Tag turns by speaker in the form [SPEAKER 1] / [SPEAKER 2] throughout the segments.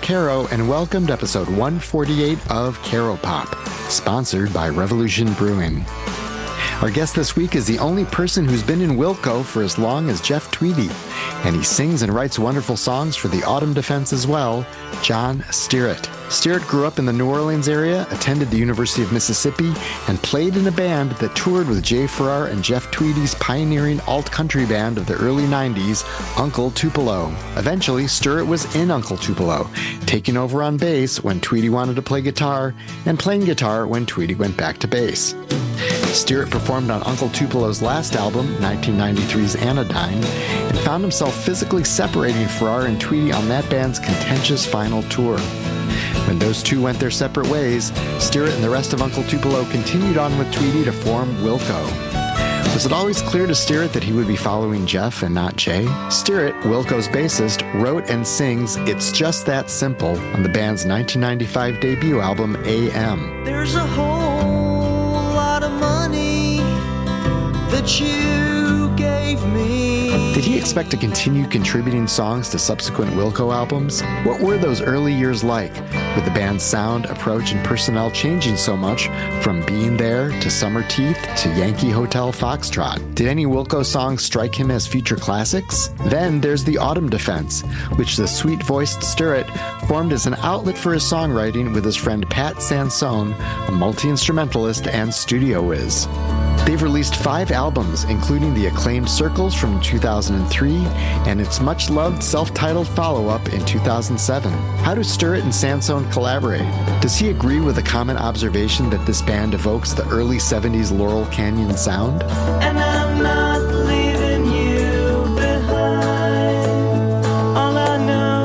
[SPEAKER 1] Caro, and welcome to episode 148 of Caro Pop, sponsored by Revolution Brewing. Our guest this week is the only person who's been in Wilco for as long as Jeff Tweedy, and he sings and writes wonderful songs for the Autumn Defense as well, John Sterritt. Sterritt grew up in the New Orleans area, attended the University of Mississippi, and played in a band that toured with Jay Farrar and Jeff Tweedy's pioneering alt-country band of the early 90s, Uncle Tupelo. Eventually, Sterritt was in Uncle Tupelo, taking over on bass when Tweedy wanted to play guitar, and playing guitar when Tweedy went back to bass. Sterritt performed on Uncle Tupelo's last album, 1993's Anodyne, and found himself physically separating Farrar and Tweedy on that band's contentious final tour. When those two went their separate ways, Sterritt and the rest of Uncle Tupelo continued on with Tweedy to form Wilco. Was it always clear to Sterritt that he would be following Jeff and not Jay? Sterritt, Wilco's bassist, wrote and sings It's Just That Simple on the band's 1995 debut album, AM.
[SPEAKER 2] There's a whole lot of money that you gave me.
[SPEAKER 1] Did he expect to continue contributing songs to subsequent Wilco albums? What were those early years like, with the band's sound, approach, and personnel changing so much from Being There to Summer Teeth to Yankee Hotel Foxtrot? Did any Wilco songs strike him as future classics? Then there's the Autumn Defense, which the sweet-voiced Sterritt formed as an outlet for his songwriting with his friend Pat Sansone, a multi-instrumentalist and studio whiz. They've released 5 albums, including the acclaimed Circles from 2003 and its much-loved self-titled follow-up in 2007. How do Sterritt and Sansone collaborate? Does he agree with the common observation that this band evokes the early 70s Laurel Canyon sound?
[SPEAKER 2] And I'm not leaving you behind. All I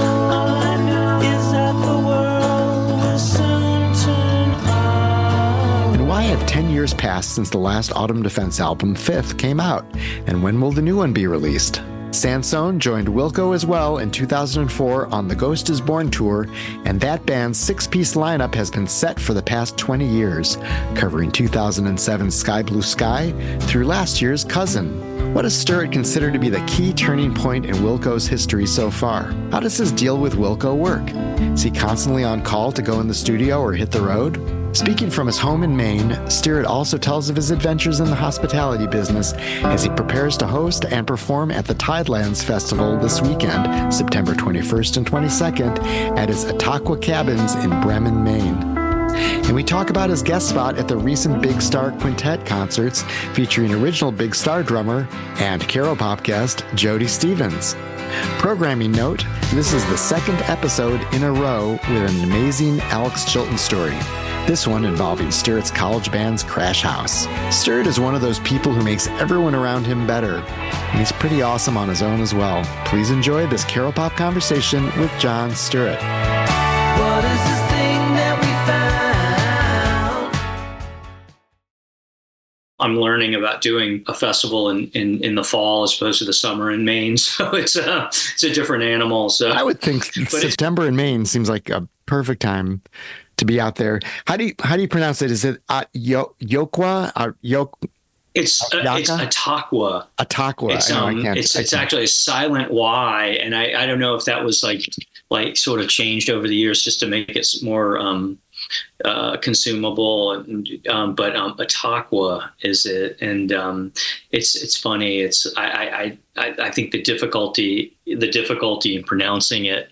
[SPEAKER 2] know is that the world will soon turn on.
[SPEAKER 1] And why have 10 years passed since the last Autumn Defense album, Fifth, came out? And when will the new one be released? Sansone joined Wilco as well in 2004 on the Ghost is Born tour, and that band's 6-piece lineup has been set for the past 20 years, covering 2007's Sky Blue Sky through last year's Cousin. What does Sterritt consider to be the key turning point in Wilco's history so far? How does his deal with Wilco work? Is he constantly on call to go in the studio or hit the road? Speaking from his home in Maine, Sterritt also tells of his adventures in the hospitality business as he prepares to host and perform at the Tidelands Festival this weekend, September 21st and 22nd, at his Ataqua Cabins in Bremen, Maine. And we talk about his guest spot at the recent Big Star Quintet concerts featuring original Big Star drummer and Caro Pop guest Jody Stephens. Programming note, this is the 2nd episode in a row with an amazing Alex Chilton story. This one involving Sterritt's college band's Crash House. Sterritt is one of those people who makes everyone around him better, and he's pretty awesome on his own as well. Please enjoy this Caro Pop conversation with John Sterritt.
[SPEAKER 2] What is this thing that we found?
[SPEAKER 3] I'm learning about doing a festival in the fall as opposed to the summer in Maine, so it's a different animal. So
[SPEAKER 1] I would think September in Maine seems like a perfect time to be out there. How do you pronounce it? Is it Yoqua or
[SPEAKER 3] It's Ataqua.
[SPEAKER 1] Ataqua.
[SPEAKER 3] It's actually a silent Y, and I don't know if that was like sort of changed over the years just to make it more consumable. But Ataqua is it, and it's funny. I think the difficulty in pronouncing it,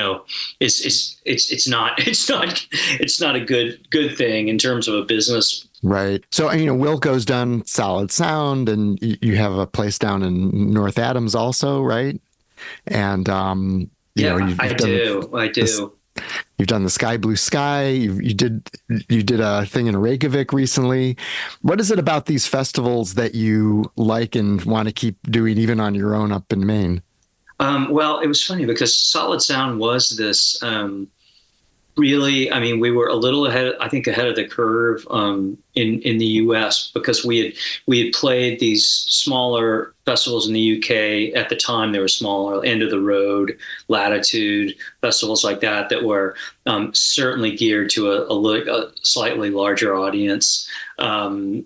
[SPEAKER 3] it's not a good thing in terms of a business.
[SPEAKER 1] Right. So, Wilco's done Solid Sound, and you have a place down in North Adams also, right? And, I do. You've done the Sky Blue Sky. You did a thing in Reykjavik recently. What is it about these festivals that you like and want to keep doing even on your own up in Maine?
[SPEAKER 3] Well, it was funny because Solid Sound was this really, we were a little ahead of the curve in the U.S. because we had played these smaller festivals in the UK at the time. They were smaller, End of the Road, Latitude, festivals like that were certainly geared to a slightly larger audience. To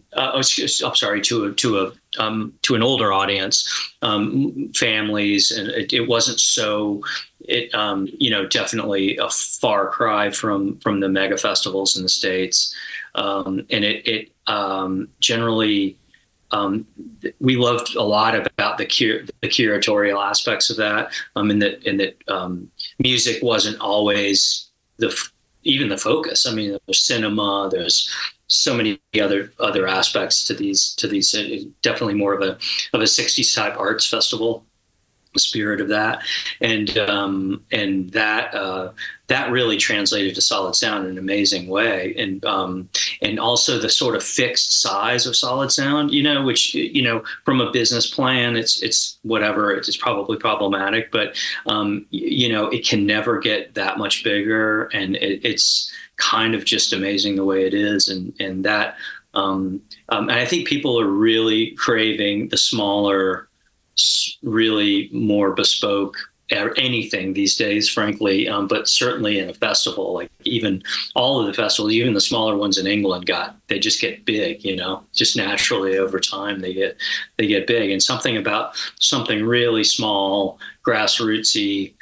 [SPEAKER 3] an older audience, families, and it wasn't so definitely a far cry from the mega festivals in the States. And it generally, we loved a lot about the curatorial aspects of that. In that music wasn't always even the focus. I mean, there's cinema, there's so many other aspects to these. Definitely more of a 60s type arts festival, the spirit of that, and that really translated to Solid Sound in an amazing way, and also the sort of fixed size of Solid Sound, which from a business plan, it's whatever, it's probably problematic, but it can never get that much bigger, and it's kind of just amazing the way it is, and that and I think people are really craving the smaller, really more bespoke anything these days, frankly, but certainly in a festival, like even all of the festivals, even the smaller ones in England, they just get big, just naturally over time they get big, and something about something really small, grassrootsy,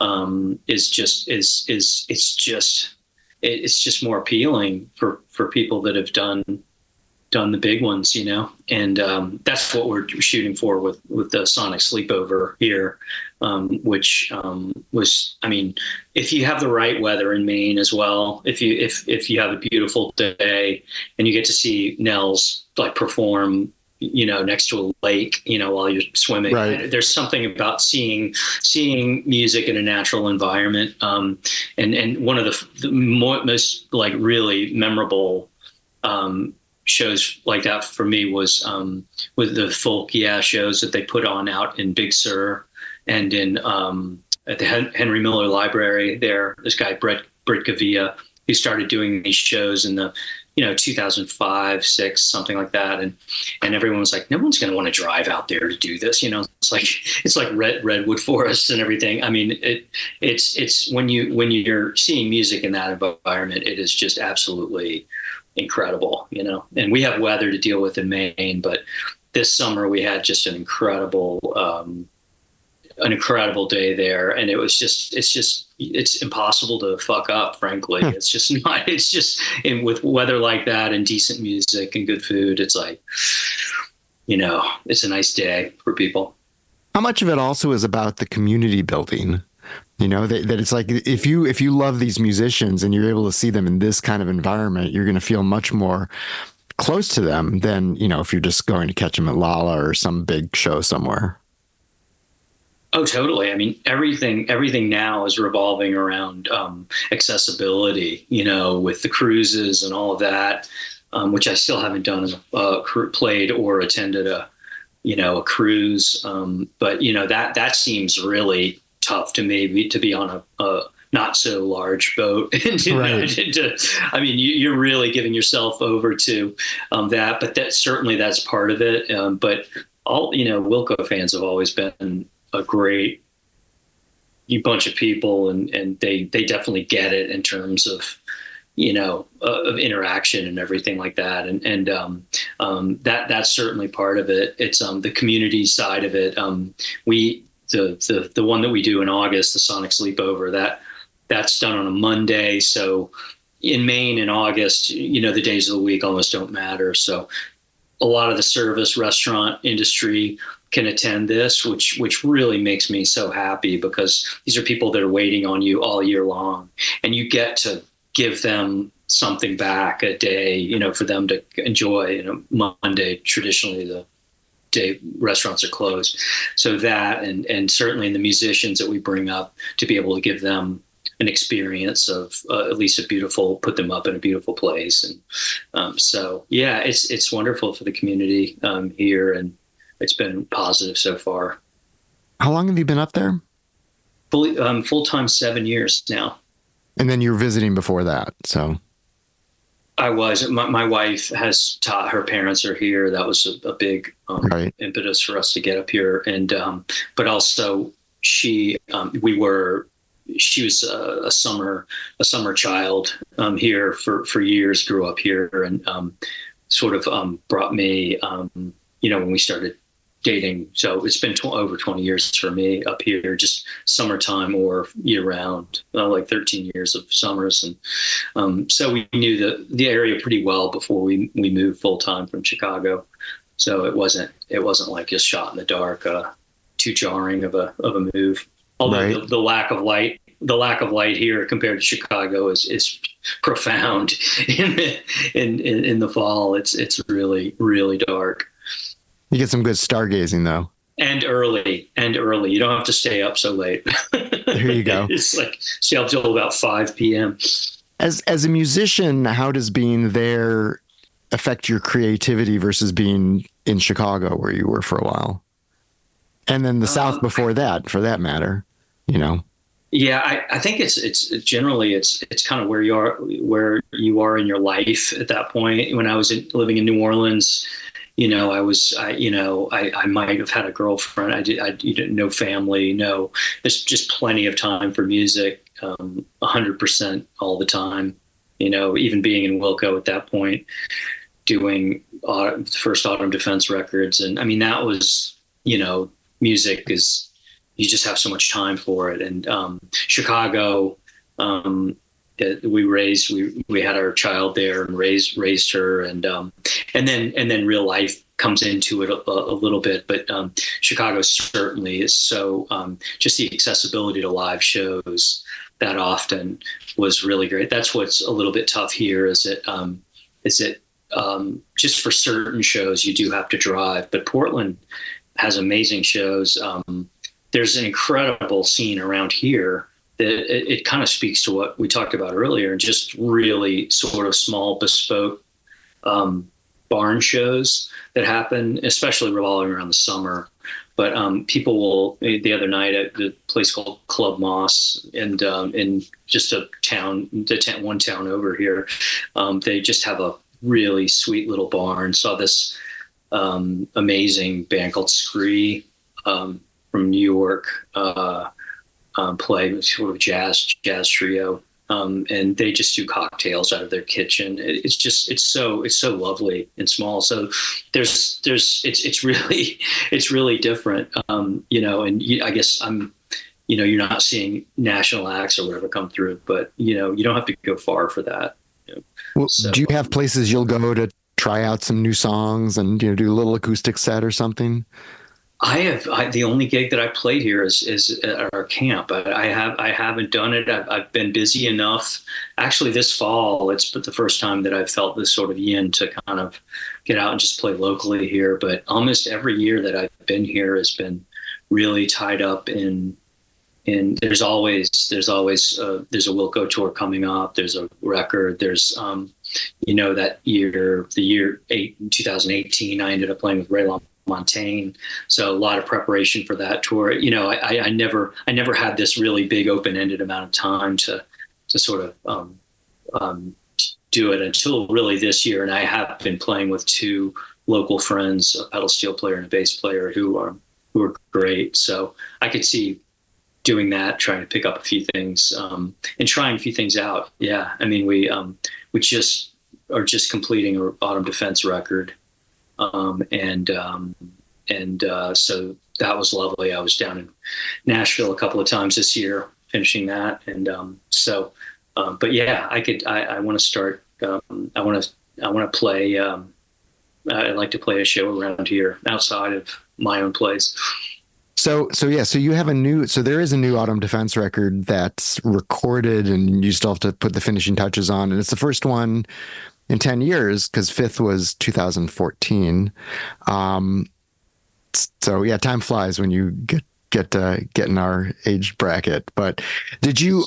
[SPEAKER 3] it's just more appealing for people that have done the big ones, and that's what we're shooting for with the Sonic Sleepover here, which was, I mean, if you have the right weather in Maine as well, if you have a beautiful day and you get to see Nels like perform, next to a lake, while you're swimming, right. There's something about seeing music in a natural environment, and one of the most like really memorable shows like that for me was with the Folk Yeah shows that they put on out in Big Sur and in at the Henry Miller Library there. This guy Brett Gavia, who started doing these shows in the 2005, 6, something like that, and everyone was like, no one's going to want to drive out there to do this, it's like redwood forests and everything. I mean, it's when you're seeing music in that environment, it is just absolutely incredible, and we have weather to deal with in Maine, but this summer we had just an incredible day there, and it's impossible to fuck up, frankly. It's just not, and with weather like that and decent music and good food, it's like, it's a nice day for people.
[SPEAKER 1] How much of it also is about the community building? That it's like, if you love these musicians and you're able to see them in this kind of environment, you're going to feel much more close to them than, if you're just going to catch them at Lala or some big show somewhere.
[SPEAKER 3] Oh, totally. I mean, everything now is revolving around accessibility, with the cruises and all of that, which I still haven't done, played or attended a cruise. But, that seems really tough to me to be on a not so large boat. I mean, you're really giving yourself over to that, but that's part of it. But all, Wilco fans have always been a great bunch of people, and they definitely get it in terms of, of interaction and everything like that. And that's certainly part of it. It's the community side of it. The one that we do in August, the Sonic Sleepover, that's done on a Monday. So in Maine in August, the days of the week almost don't matter. So a lot of the service restaurant industry can attend this, which really makes me so happy, because these are people that are waiting on you all year long, and you get to give them something back a day, for them to enjoy. Monday, traditionally the day restaurants are closed. So that, and certainly the musicians that we bring up, to be able to give them an experience of at least put them up in a beautiful place. And so, yeah, it's wonderful for the community here, and it's been positive so far.
[SPEAKER 1] How long have you been up there?
[SPEAKER 3] Full-time 7 years now.
[SPEAKER 1] And then you were visiting before that, so.
[SPEAKER 3] I was. My wife has taught, her parents are here. That was a big impetus for us to get up here. And, but also she was a summer child here for years, grew up here, and sort of brought me, when we started dating. So it's been over 20 years for me up here, just summertime or year round, like 13 years of summers. And so we knew the area pretty well before we moved full time from Chicago. So it wasn't like just shot in the dark, too jarring of a move. Although
[SPEAKER 1] right.
[SPEAKER 3] the lack of light here compared to Chicago is profound in the fall. It's really, really dark.
[SPEAKER 1] You get some good stargazing though.
[SPEAKER 3] And early. You don't have to stay up so late.
[SPEAKER 1] There you go.
[SPEAKER 3] It's like stay up till about 5 p.m.
[SPEAKER 1] As a musician, how does being there affect your creativity versus being in Chicago where you were for a while? And then the South before that, for that matter, you know?
[SPEAKER 3] Yeah, I think it's generally it's kind of where you are in your life at that point. When I was living in New Orleans, you know, I might have had a girlfriend. I didn't know family. No, there's just plenty of time for music, 100% all the time. You know, even being in Wilco at that point, doing the first Autumn Defense records, and I mean that was, you know, music is, you just have so much time for it. And Chicago, we had our child there and raised her, and then real life comes into it a little bit. But Chicago certainly is so just the accessibility to live shows that often was really great. That's what's a little bit tough here. Is it just for certain shows you do have to drive, but Portland has amazing shows. There's an incredible scene around here that it kind of speaks to what we talked about earlier, just really sort of small, bespoke barn shows that happen, especially revolving around the summer. But people will, the other night at the place called Club Moss, and in just one town over here, they just have a really sweet little barn. Saw this amazing band called Scree from New York play, sort of jazz trio, and they just do cocktails out of their kitchen. It's so lovely and small. So it's really different, you know. And I guess you're not seeing national acts or whatever come through, but you know, you don't have to go far for that. You know?
[SPEAKER 1] Well, so, do you have places you'll go to try out some new songs and, you know, do a little acoustic set or something?
[SPEAKER 3] The only gig that I played here is at our camp. I haven't done it. I've been busy enough. Actually, this fall, it's the first time that I've felt this sort of yin to kind of get out and just play locally here. But almost every year that I've been here has been really tied up in there's always there's a Wilco tour coming up. There's a record. There's you know, that year, 2018, I ended up playing with Ray LaMontagne. So a lot of preparation for that tour. You know, I never had this really big open-ended amount of time to sort of do it until really this year. And I have been playing with two local friends, a pedal steel player and a bass player who are great. So I could see doing that, trying to pick up a few things, and trying a few things out. Yeah. I mean, we just are just completing an Autumn Defense record. So that was lovely. I was down in Nashville a couple of times this year finishing that. And but yeah, I want to start, I want to play, I'd like to play a show around here outside of my own place.
[SPEAKER 1] So you have there is a new Autumn Defense record that's recorded and you still have to put the finishing touches on. And it's the first one in 10 years, because Fifth was 2014. So yeah, time flies when you get in our age bracket. But did you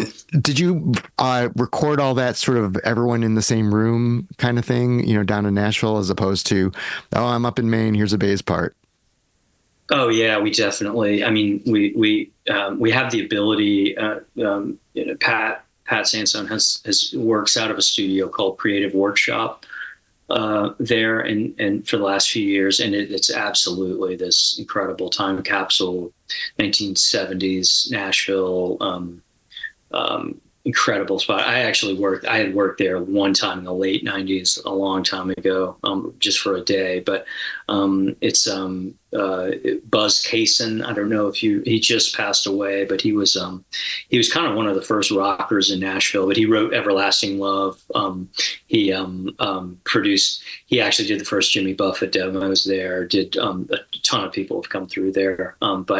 [SPEAKER 1] record all that sort of everyone in the same room kind of thing, you know, down in Nashville, as opposed to, oh, I'm up in Maine, here's a bass part?
[SPEAKER 3] Oh yeah, we definitely. I mean, we have the ability. You know, Pat Sansone has works out of a studio called Creative Workshop there, and for the last few years, and it's absolutely this incredible time capsule, 1970s Nashville. incredible spot. I had worked there one time in the late '90s, a long time ago, just for a day. But it's Buzz Cason. I don't know if he just passed away, but he was kind of one of the first rockers in Nashville. But he wrote "Everlasting Love." He produced. He actually did the first Jimmy Buffett demos there. Did a ton of people have come through there.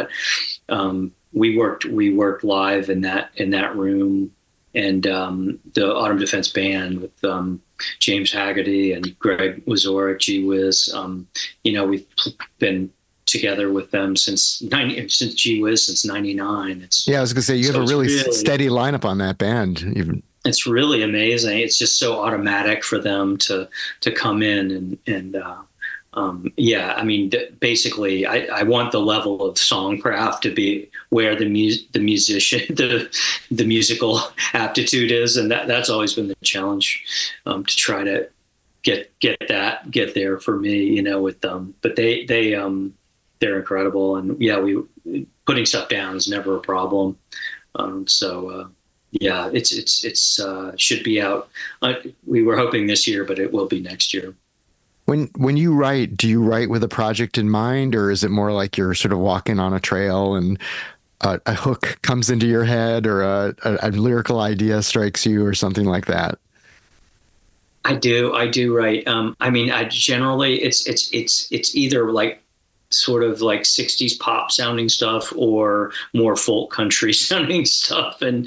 [SPEAKER 3] We worked live in that room, and the Autumn Defense Band with James Haggerty and Greg Wazorek, Gee Whiz. We've been together with them since Gee Whiz, since '99.
[SPEAKER 1] I was gonna say you have a really steady lineup on that band.
[SPEAKER 3] It's really amazing. It's just so automatic for them to come in and basically I want the level of songcraft to be where the musician, the musical aptitude is. And that's always been the challenge, to try to get there for me, with them, but they're incredible. And we putting stuff down is never a problem. It's should be out. We were hoping this year, but it will be next year.
[SPEAKER 1] When you write, do you write with a project in mind, or is it more like you're sort of walking on a trail and a hook comes into your head, or a lyrical idea strikes you, or something like that?
[SPEAKER 3] I do write. I generally it's either like sort of like 60s pop sounding stuff or more folk country sounding stuff, and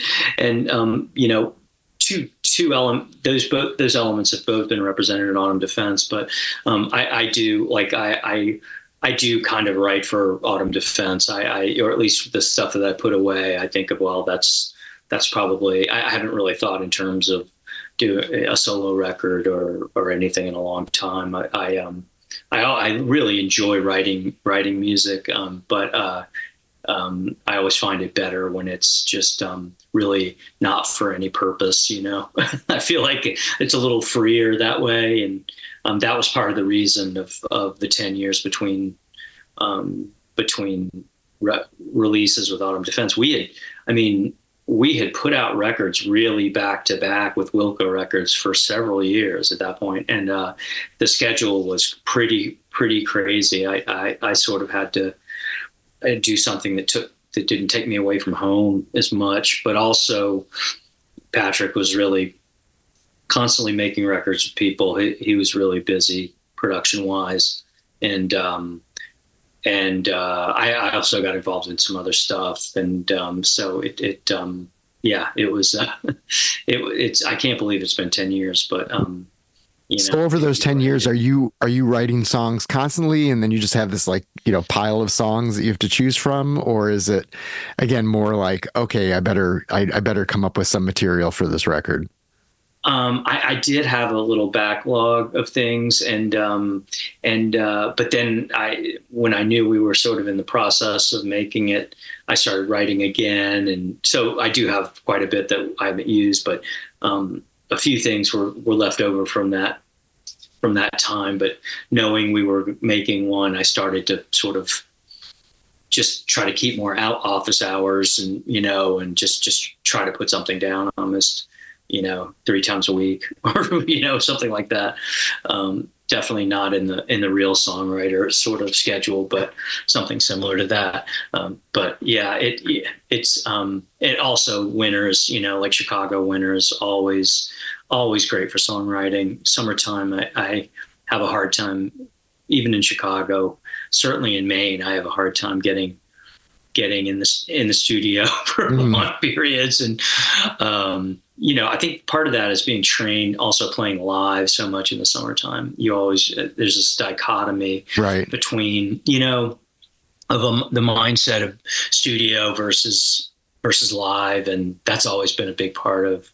[SPEAKER 3] those elements have both been represented in Autumn Defense, but I do kind of write for Autumn Defense. Or at least the stuff that I put away, I think of, well, that's probably, I haven't really thought in terms of doing a solo record or anything in a long time. I really enjoy writing music, but I always find it better when it's just really not for any purpose, I feel like it's a little freer that way. And that was part of the reason of the 10 years between releases with Autumn Defense. We had put out records really back to back with Wilco Records for several years at that point. And the schedule was pretty crazy. I sort of had to do something that didn't take me away from home as much, but also Patrick was really constantly making records with people. He was really busy production wise. And I also got involved in some other stuff. And so it was, I can't believe it's been 10 years, but
[SPEAKER 1] so over those 10 years, are you writing songs constantly, and then you just have this pile of songs that you have to choose from? Or is it, again, more like, okay, I better come up with some material for this record?
[SPEAKER 3] I did have a little backlog of things, but then when I knew we were sort of in the process of making it, I started writing again. And so I do have quite a bit that I haven't used, but a few things were left over from that time. But knowing we were making one, I started to sort of just try to keep more office hours and just try to put something down almost 3 times a week or something like that. Definitely not in the real songwriter sort of schedule, but something similar to that. But yeah, it's it also winters, like Chicago winters, always great for songwriting. Summertime, I have a hard time, even in Chicago, certainly in Maine, I have a hard time getting in the studio for long periods. And, I think part of that is being trained, also playing live so much in the summertime. There's this dichotomy between, the mindset of studio versus live. And that's always been a big part of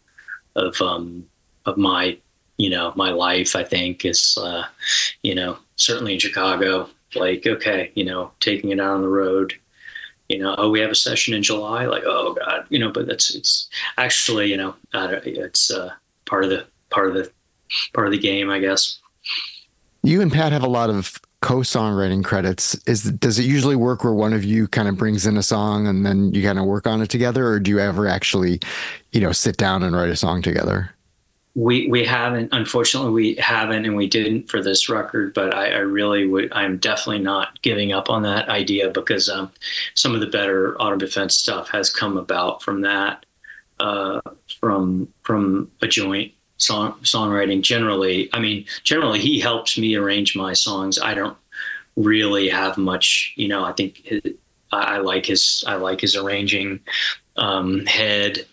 [SPEAKER 3] my, my life, I think, is, certainly in Chicago, like, okay, taking it out on the road. We have a session in July, like, oh God, but it's actually, it's part of the game, I guess.
[SPEAKER 1] You and Pat have a lot of co-songwriting credits, does it usually work where one of you kind of brings in a song and then you kind of work on it together, or do you ever actually, sit down and write a song together?
[SPEAKER 3] We haven't, unfortunately, we haven't, and we didn't for this record. But I really would. I'm definitely not giving up on that idea, because some of the better Autumn Defense stuff has come about from that, from a joint songwriting. Generally, he helps me arrange my songs. I don't really have much. I think I like his arranging head.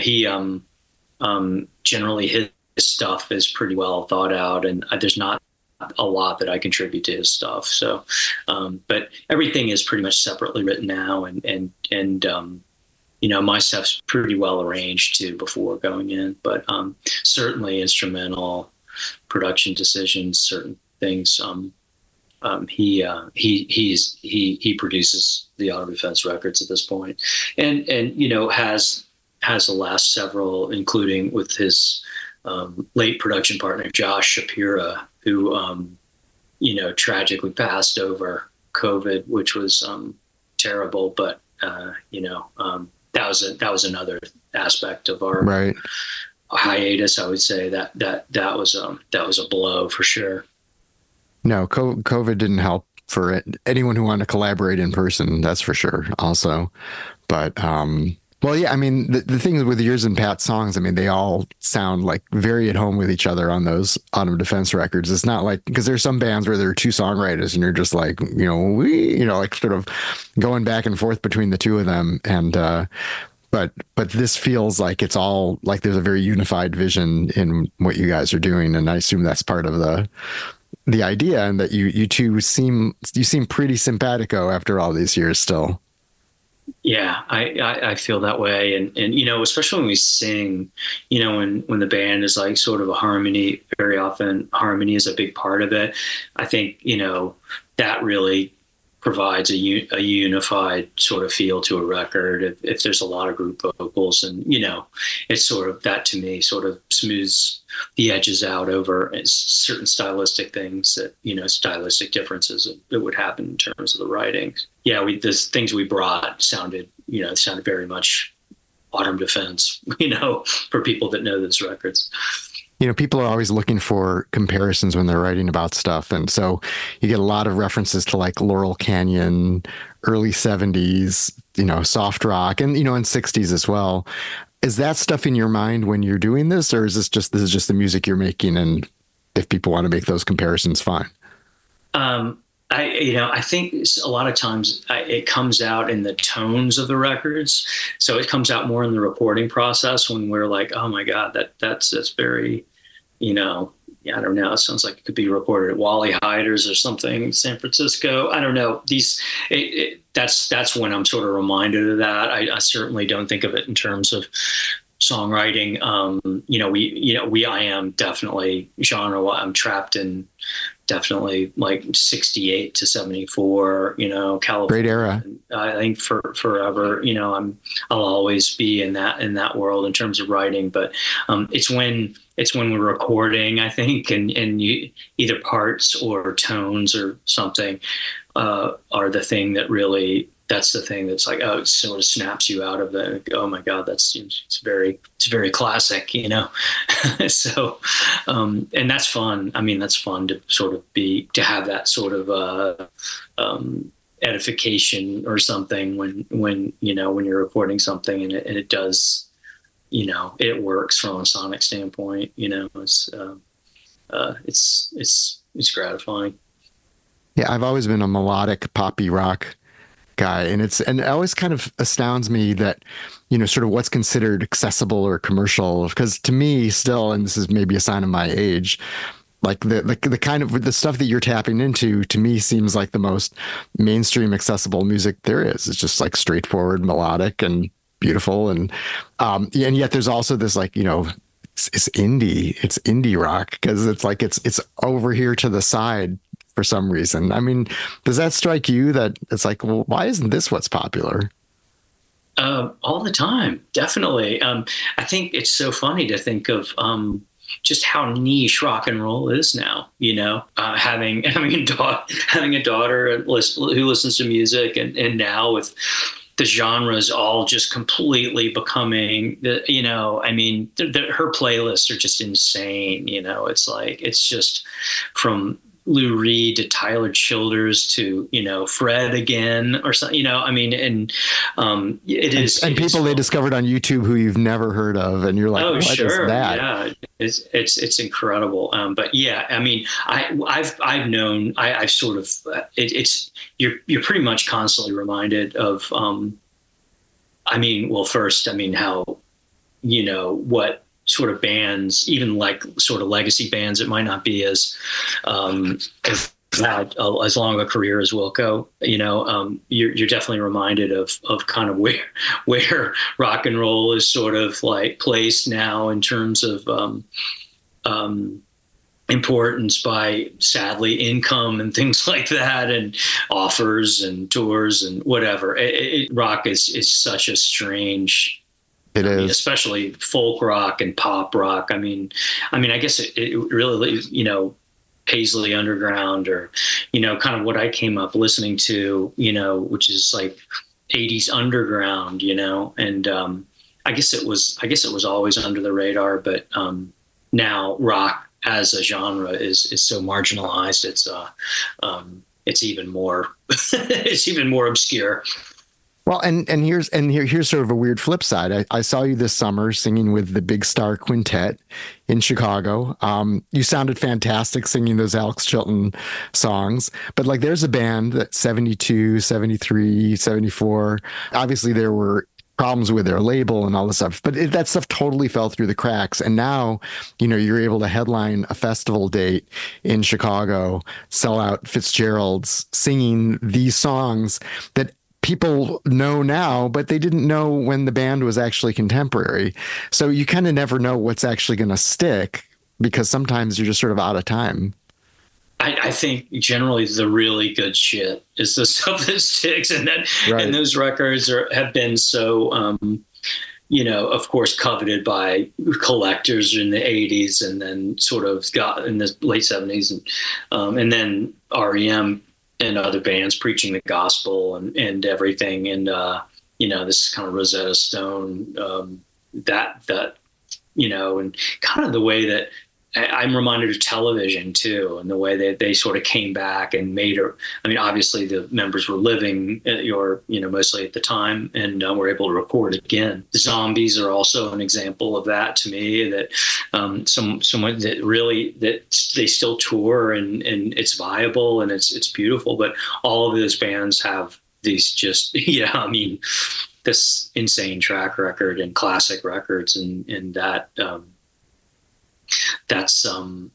[SPEAKER 3] Generally his stuff is pretty well thought out, and there's not a lot that I contribute to his stuff. So, but everything is pretty much separately written now, and my stuff's pretty well arranged too before going in. But certainly instrumental production decisions, certain things. He produces the Autumn Defense records at this point, and has the last several, including with his late production partner, Josh Shapira, who, tragically passed over COVID, which was terrible. But, that was another aspect of our hiatus. I would say that was a blow for sure.
[SPEAKER 1] No, COVID didn't help for it. Anyone who wanted to collaborate in person, that's for sure also. But, well, yeah, the thing with yours and Pat's songs, they all sound like very at home with each other on those Autumn Defense records. It's not like, because there's some bands where there are two songwriters and you're just like, sort of going back and forth between the two of them. And, but this feels like it's all like there's a very unified vision in what you guys are doing. And I assume that's part of the idea, and that you two seem pretty simpatico after all these years still.
[SPEAKER 3] Yeah, I feel that way. And especially when we sing, when the band is like sort of a harmony, very often harmony is a big part of it. I think, that really provides a unified sort of feel to a record. If there's a lot of group vocals, and, it's sort of, that to me sort of smooths the edges out over certain stylistic things that, stylistic differences that would happen in terms of the writings. Yeah, the things we brought sounded very much Autumn Defense, for people that know those records.
[SPEAKER 1] People are always looking for comparisons when they're writing about stuff. And so you get a lot of references to like Laurel Canyon, early 70s, soft rock, and, in 60s as well. Is that stuff in your mind when you're doing this, or is this just the music you're making? And if people want to make those comparisons, fine.
[SPEAKER 3] I think a lot of times it comes out in the tones of the records. So it comes out more in the recording process when we're like, oh my God, that's very, I don't know. It sounds like it could be recorded at Wally Hyder's or something, San Francisco. I don't know. That's when I'm sort of reminded of that. I certainly don't think of it in terms of songwriting. I am definitely genre. I'm trapped in definitely like 68 to 74, California.
[SPEAKER 1] Great era.
[SPEAKER 3] I think for forever, I'll always be in that world in terms of writing. But it's when we're recording, I think, and you, either parts or tones or something are the thing that really, that's the thing that's like, oh, it sort of snaps you out of the, oh my God, it's very classic, So, and that's fun. That's fun to sort of to have that sort of edification or something when you're recording something and it does, it works from a sonic standpoint, it's gratifying.
[SPEAKER 1] Yeah. I've always been a melodic poppy rock guy, and it always kind of astounds me that sort of what's considered accessible or commercial, because to me still, and this is maybe a sign of my age, like the kind of the stuff that you're tapping into to me seems like the most mainstream accessible music there is. It's just like straightforward, melodic, and beautiful, and yet there's also this like it's indie rock, because it's like it's over here to the side for some reason. Does that strike you that it's like, well, why isn't this what's popular?
[SPEAKER 3] All the time, definitely. I think it's so funny to think of just how niche rock and roll is now. Having a daughter who listens to music, and now with the genres all just completely becoming her playlists are just insane. It's just from Lou Reed to Tyler Childers to, Fred again or something, it is.
[SPEAKER 1] And people they discovered on YouTube who you've never heard of. And you're like,
[SPEAKER 3] oh,
[SPEAKER 1] what
[SPEAKER 3] sure.
[SPEAKER 1] is that?
[SPEAKER 3] Yeah. It's incredible. But yeah, I've known, I've sort of, you're pretty much constantly reminded of, how, what sort of bands, even like sort of legacy bands, it might not be as had as long a career as Wilco, you're definitely reminded of kind of where rock and roll is sort of like placed now in terms of importance by, sadly, income and things like that, and offers and tours and whatever. Rock is such a strange.
[SPEAKER 1] It is,
[SPEAKER 3] especially folk rock and pop rock. I guess it really, Paisley Underground, or, kind of what I came up listening to, which is like 80s underground, and I guess it was always under the radar, but now rock as a genre is so marginalized. It's even more it's even more obscure.
[SPEAKER 1] Well, and here's sort of a weird flip side. I saw you this summer singing with the Big Star Quintet in Chicago. You sounded fantastic singing those Alex Chilton songs. But like, there's a band that 72, 73, 74, obviously there were problems with their label and all this stuff, but that stuff totally fell through the cracks. And now, you're able to headline a festival date in Chicago, sell out Fitzgerald's, singing these songs that people know now, but they didn't know when the band was actually contemporary. So you kind of never know what's actually going to stick, because sometimes you're just sort of out of time.
[SPEAKER 3] I think generally the really good shit is the stuff that sticks, and
[SPEAKER 1] right.
[SPEAKER 3] And those records have been so, of course, coveted by collectors in the 80s, and then sort of got in the late 70s, and then REM and other bands preaching the gospel and everything. And, this kind of Rosetta Stone, that, and kind of the way that I'm reminded of television too, and the way that they sort of came back and made her. Obviously the members were living mostly at the time, and were able to record again. The Zombies are also an example of that to me, that someone that really, that they still tour, and it's viable and it's beautiful, but all of those bands have these just, this insane track record and classic records, and that, that's I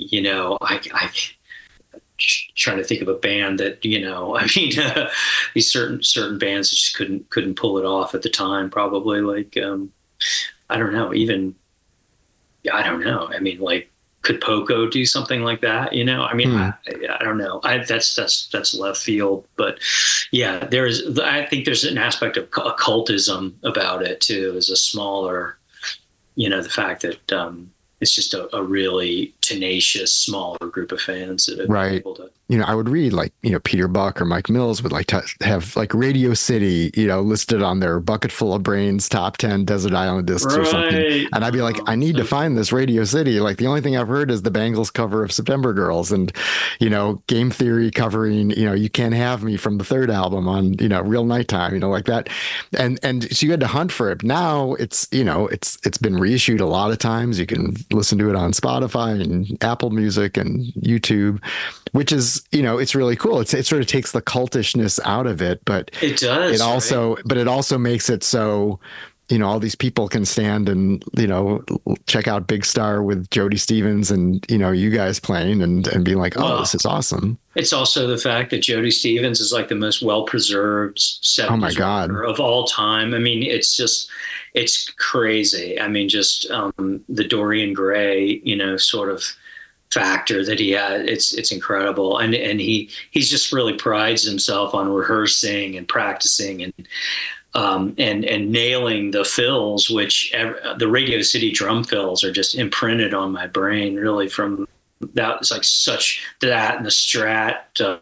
[SPEAKER 3] trying to think of a band that these certain bands just couldn't pull it off at the time, probably, like I don't know, like, could Poco do something like that? I don't know. That's left field, but yeah, I think there's an aspect of occultism about it too, as a smaller, the fact that it's just a really tenacious, smaller group of fans that have been able to.
[SPEAKER 1] I would read like, Peter Buck or Mike Mills would like to have like Radio City, listed on their Bucket Full of Brains top 10 Desert Island discs or something. And I'd be like, I need to find this Radio City. Like, the only thing I've heard is the Bangles cover of September Girls, and, Game Theory covering, You Can't Have Me from the third album on, Real Nighttime, like that. And so you had to hunt for it. Now it's, it's been reissued a lot of times. You can listen to it on Spotify and Apple Music and YouTube, which is, it's really cool. It sort of takes the cultishness out of it, but
[SPEAKER 3] it does.
[SPEAKER 1] It also makes it so, all these people can stand and, check out Big Star with Jody Stevens and, you guys playing and being like, oh, this is awesome.
[SPEAKER 3] It's also the fact that Jody Stevens is like the most well-preserved 70s rocker of all time. It's crazy. Just the Dorian Gray, sort of factor that he had. It's incredible. And he's just really prides himself on rehearsing and practicing. And and nailing the fills, which the Radio City drum fills are just imprinted on my brain really from that. It's like such that and the Strat,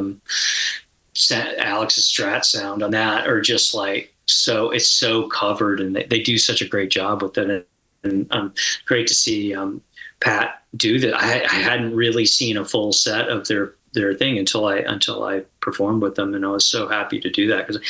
[SPEAKER 3] Alex's Strat sound on that are just like, so it's so covered, and they do such a great job with it. And great to see Pat do that. I hadn't really seen a full set of their thing until I performed with them, and I was so happy to do that because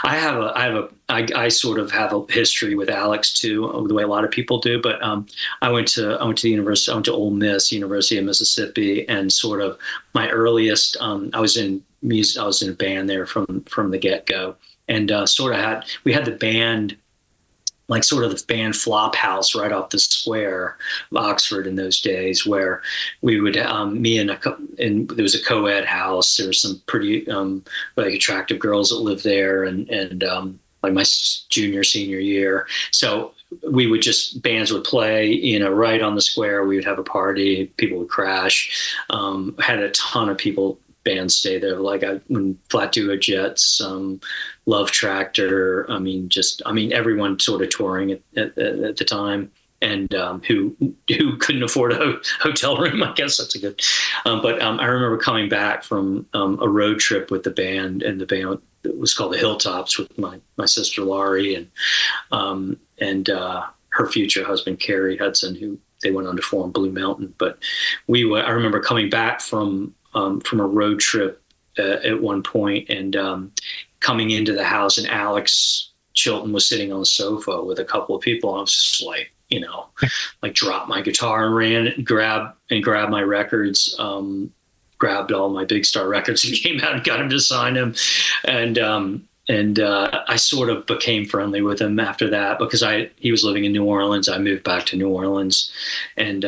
[SPEAKER 3] I sort of have a history with Alex too, the way a lot of people do. But I went to the university. I went to Ole Miss, University of Mississippi, and sort of my earliest. I was in music. I was in a band there from the get go, and we had the band. Like sort of the band flop house right off the square of Oxford in those days, where we would me and there was a co-ed house. There were some pretty like attractive girls that lived there, and like my junior senior year. So we would bands would play, right on the square. We would have a party. People would crash. Had a ton of people. Bands stay there, like when Flat Duo Jets, Love Tractor. Everyone sort of touring at the time, and who couldn't afford a hotel room. I guess that's a good. But I remember coming back from a road trip with the band, and the band was called the Hilltops with my sister Laurie and her future husband Carrie Hudson, who they went on to form Blue Mountain. But I remember coming back from a road trip at one point, and coming into the house, and Alex Chilton was sitting on the sofa with a couple of people. And I was just like, like dropped my guitar and ran and grabbed my records, grabbed all my Big Star records and came out and got him to sign them. And I sort of became friendly with him after that because he was living in New Orleans. I moved back to New Orleans, and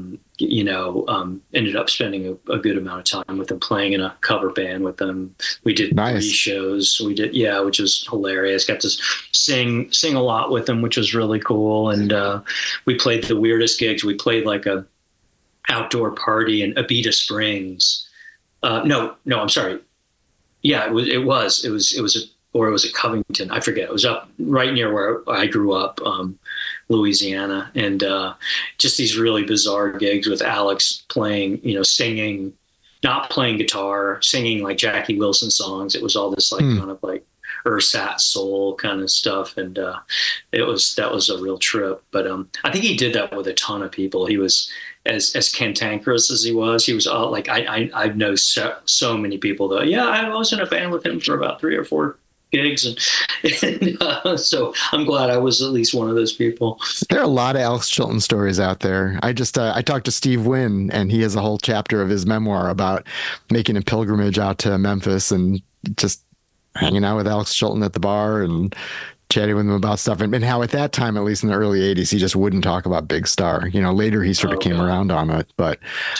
[SPEAKER 3] ended up spending a good amount of time with him, playing in a cover band with him. We did 3 shows. Which was hilarious. Got to sing a lot with him, which was really cool. And we played the weirdest gigs. We played like a outdoor party in Abita Springs. No, I'm sorry. Yeah, it was at Covington. I forget. It was up right near where I grew up, Louisiana. And just these really bizarre gigs with Alex playing, singing, not playing guitar, singing like Jackie Wilson songs. It was all this kind of like ersatz soul kind of stuff. And that was a real trip. But I think he did that with a ton of people. He was as cantankerous as he was like, I know so many people that, I was in a band with him for about 3 or 4 gigs, and so I'm glad I was at least one of those people.
[SPEAKER 1] There are a lot of Alex Chilton stories out there. I just I talked to Steve Wynn, and he has a whole chapter of his memoir about making a pilgrimage out to Memphis and just hanging out with Alex Chilton at the bar and chatting with him about stuff, and how at that time, at least in the early 80s, he just wouldn't talk about Big Star. Later he sort of came around on it, but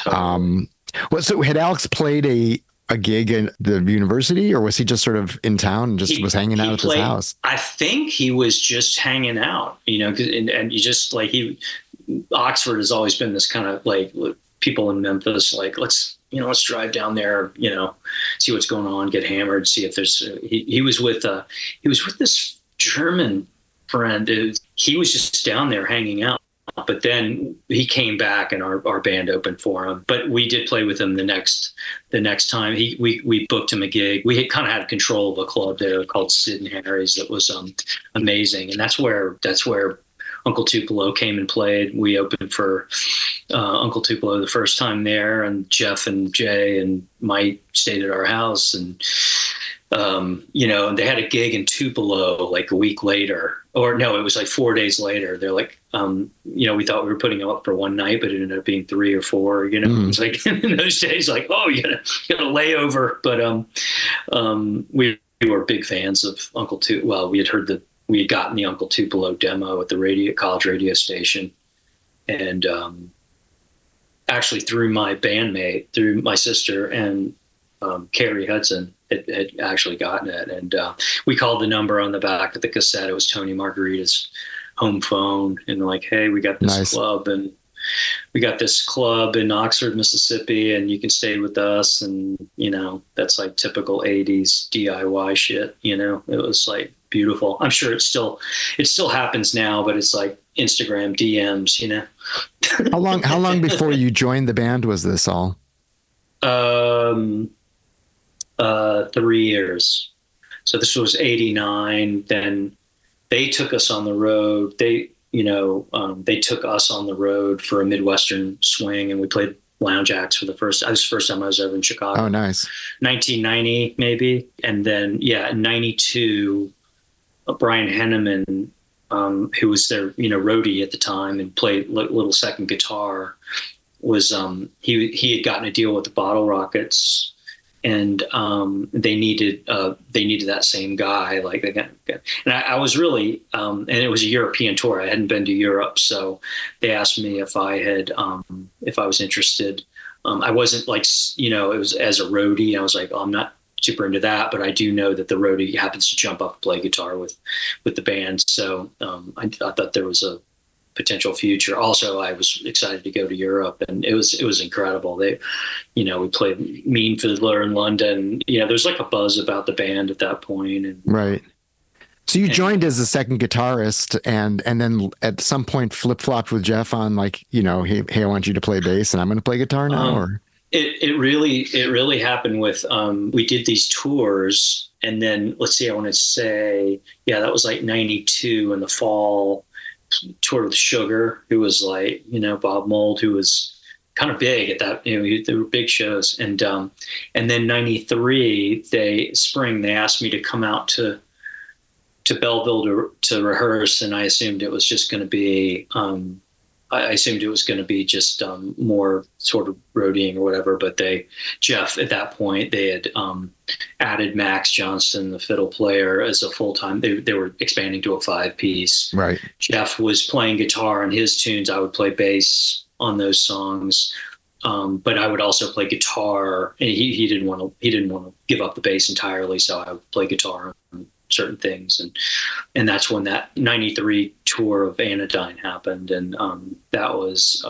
[SPEAKER 1] so had Alex played a gig in the university, or was he just sort of in town and just was hanging out at his house?
[SPEAKER 3] I think he was just hanging out, and you just like Oxford has always been this kind of like people in Memphis, like let's drive down there, see what's going on, get hammered, see if there's. He was with this German friend. He was just down there hanging out. But then he came back, and our band opened for him. But we did play with him the next time. We booked him a gig. We kind of had control of a club there called Sid and Harry's that was amazing, and that's where Uncle Tupelo came and played. We opened for Uncle Tupelo the first time there, and Jeff and Jay and Mike stayed at our house, and they had a gig in Tupelo like a week later. Or no, it was like 4 days later. They're like, we thought we were putting them up for one night, but it ended up being 3 or 4. It's like in those days, like, you got a layover. But we were big fans of Uncle Tupelo. Well, we had gotten the Uncle Tupelo demo at the college radio station, and actually through my bandmate, through my sister and Carrie Hudson, had actually gotten it, and we called the number on the back of the cassette. It was Tony Margarita's home phone, and like, hey, we got this club, and we got this club in Oxford, Mississippi, and you can stay with us. And that's like typical 80s DIY shit. It was like beautiful. I'm sure it still happens now, but it's like Instagram DMs, you know.
[SPEAKER 1] How long before you joined the band was this all?
[SPEAKER 3] 3 years. So this was 89. Then they took us on the road. They took us on the road for a Midwestern swing, and we played Lounge Acts for the first time I was ever in Chicago.
[SPEAKER 1] Oh, nice.
[SPEAKER 3] 1990 maybe. And then, in 92, Brian Henneman, who was their, roadie at the time and played little second guitar, was, he had gotten a deal with the Bottle Rockets, and they needed that same guy. And I was really, and it was a European tour. I hadn't been to Europe, so they asked me if I was interested. I wasn't it was as a roadie. I was like, I'm not super into that, but I do know that the roadie happens to jump up and play guitar with the band. So I thought there was a potential future. Also, I was excited to go to Europe, and it was incredible. We played Mean Fiddler in London. There's like a buzz about the band at that point. And,
[SPEAKER 1] right. So you joined as a second guitarist, and then at some point flip-flopped with Jeff on hey, I want you to play bass and I'm going to play guitar now. Or
[SPEAKER 3] it really happened with we did these tours, and then let's see, I want to say that was like 92 in the fall. Toured with Sugar, who was Bob Mould, who was kind of big at that. They were big shows, and then 93 they asked me to come out to Belleville to rehearse, and I assumed it was just going to be just more sort of roadieing or whatever. But Jeff at that point, they had added Max Johnston, the fiddle player, as a full-time. They were expanding to a 5-piece.
[SPEAKER 1] Right.
[SPEAKER 3] Jeff was playing guitar on his tunes. I would play bass on those songs. But I would also play guitar, and he didn't want to give up the bass entirely. So I would play guitar on certain things. And that's when that 93 tour of Anodyne happened. And that was,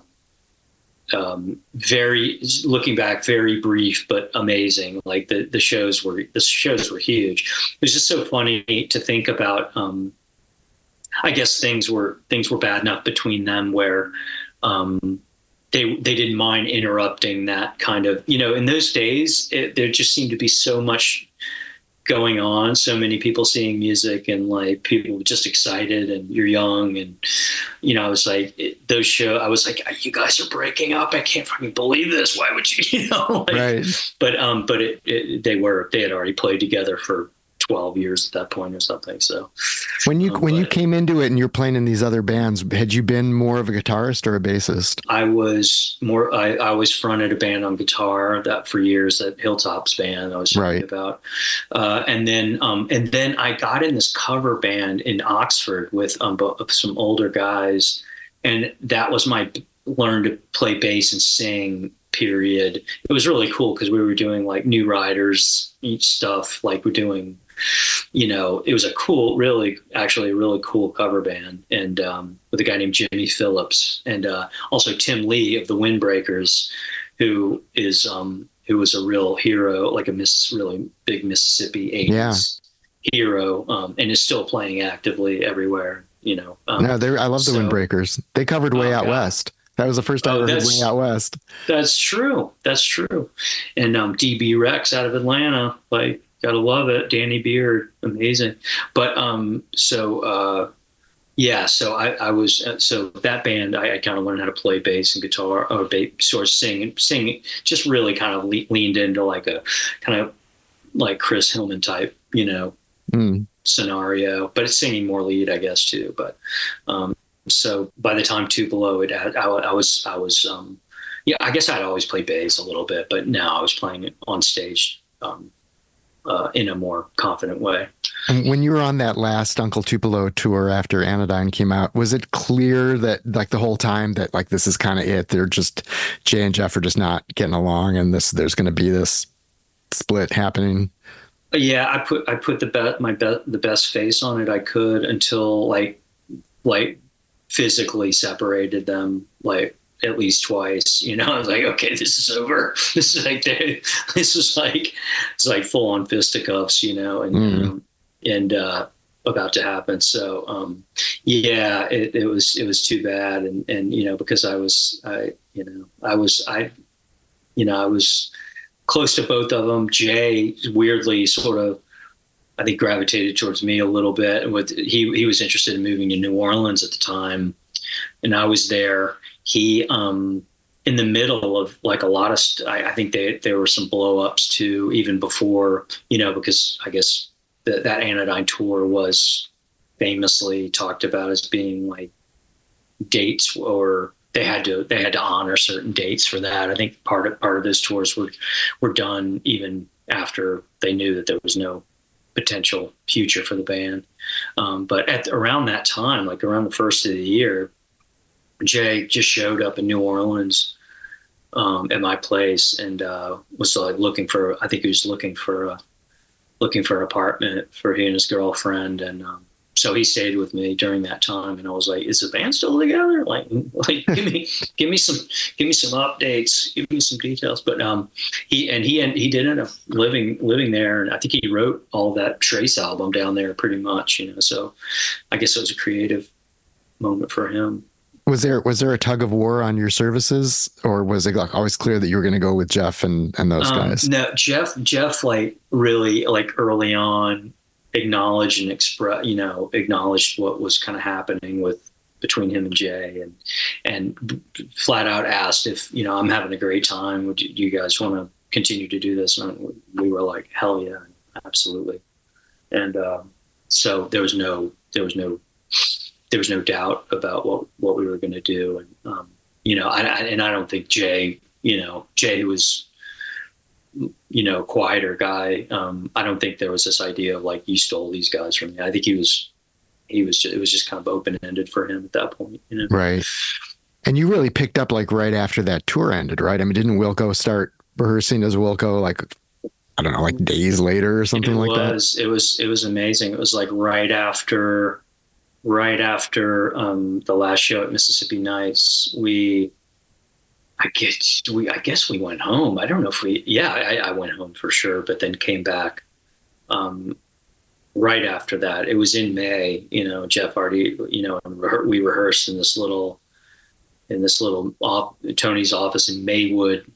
[SPEAKER 3] looking back, very brief but amazing. Like the shows were huge. It was just so funny to think about. I guess things were bad enough between them where they didn't mind interrupting that kind of, in those days there just seemed to be so much going on, so many people seeing music, and like people just excited, and you're young, and I was like, those shows, I was like, you guys are breaking up, I can't fucking believe this, why would you,
[SPEAKER 1] right.
[SPEAKER 3] But they had already played together for 12 years at that point or something. So
[SPEAKER 1] when you came into it and you're playing in these other bands, had you been more of a guitarist or a bassist?
[SPEAKER 3] I was more, I always fronted a band on guitar that for years, that Hilltops band I was talking about. And then I got in this cover band in Oxford with some older guys. And that was my learn to play bass and sing period. It was really cool because we were doing like New Riders stuff. Like we're doing, it was a really cool cover band, and with a guy named Jimmy Phillips, and also Tim Lee of the Windbreakers, who was a real hero, like a really big Mississippi 80s hero, and is still playing actively everywhere. No, I
[SPEAKER 1] love the Windbreakers. They covered Way Out West. That was the first time I heard Way Out West. That's true. And DB Rex out of Atlanta, like, gotta love it. Danny Beard, amazing. But so I was that band. I kind of learned how to play bass and guitar, or sort of sing, just really kind of leaned into like a kind of like Chris Hillman type, scenario. But it's singing more lead, I guess, too. But so by the time Tupelo, I was I guess I'd always play bass a little bit, but now I was playing it on stage in a more confident way. And when you were on that last Uncle Tupelo tour after Anodyne came out, was it clear that like the whole time that like this is kind of it? They're just, Jay and Jeff are just not getting along, and there's going to be this split happening?
[SPEAKER 3] Yeah, I put the best face on it I could until like physically separated them like at least twice. I was like, okay, this is over. It's like full on fisticuffs, and and about to happen. So yeah, it was too bad, and because I was close to both of them. Jay weirdly sort of, I think, gravitated towards me a little bit. He was interested in moving to New Orleans at the time, and I was there. He in the middle of like a lot of I think there were some blow-ups too, even before, because I guess that Anodyne tour was famously talked about as being like dates, or they had to honor certain dates for that. I think part of those tours were done even after they knew that there was no potential future for the band. But around that time, like around the first of the year, Jay just showed up in New Orleans at my place, and was like looking for an apartment for he and his girlfriend, and so he stayed with me during that time. And I was like, "Is the band still together? Like give me some updates, give me some details." But he did end up living there, and I think he wrote all that Trace album down there pretty much, So I guess it was a creative moment for him.
[SPEAKER 1] Was there a tug of war on your services, or was it like always clear that you were going to go with Jeff and those guys?
[SPEAKER 3] No, Jeff like really like early on acknowledged what was kind of happening between him and Jay, and flat out asked if, I'm having a great time. Do you guys want to continue to do this? And we were like, hell yeah, absolutely. And so there was no doubt about what we were going to do. And, I don't think Jay was, a quieter guy. I don't think there was this idea of like, you stole these guys from me. I think it was just kind of open-ended for him at that point,
[SPEAKER 1] Right. And you really picked up like right after that tour ended, right? I mean, didn't Wilco start rehearsing as Wilco, like, I don't know, like days later or something like that?
[SPEAKER 3] It was amazing. It was like right after the last show at Mississippi Nights, I guess we went home. I don't know if I went home for sure, but then came back right after that. It was in May, Jeff already, we rehearsed in this little Tony's office in Maywood.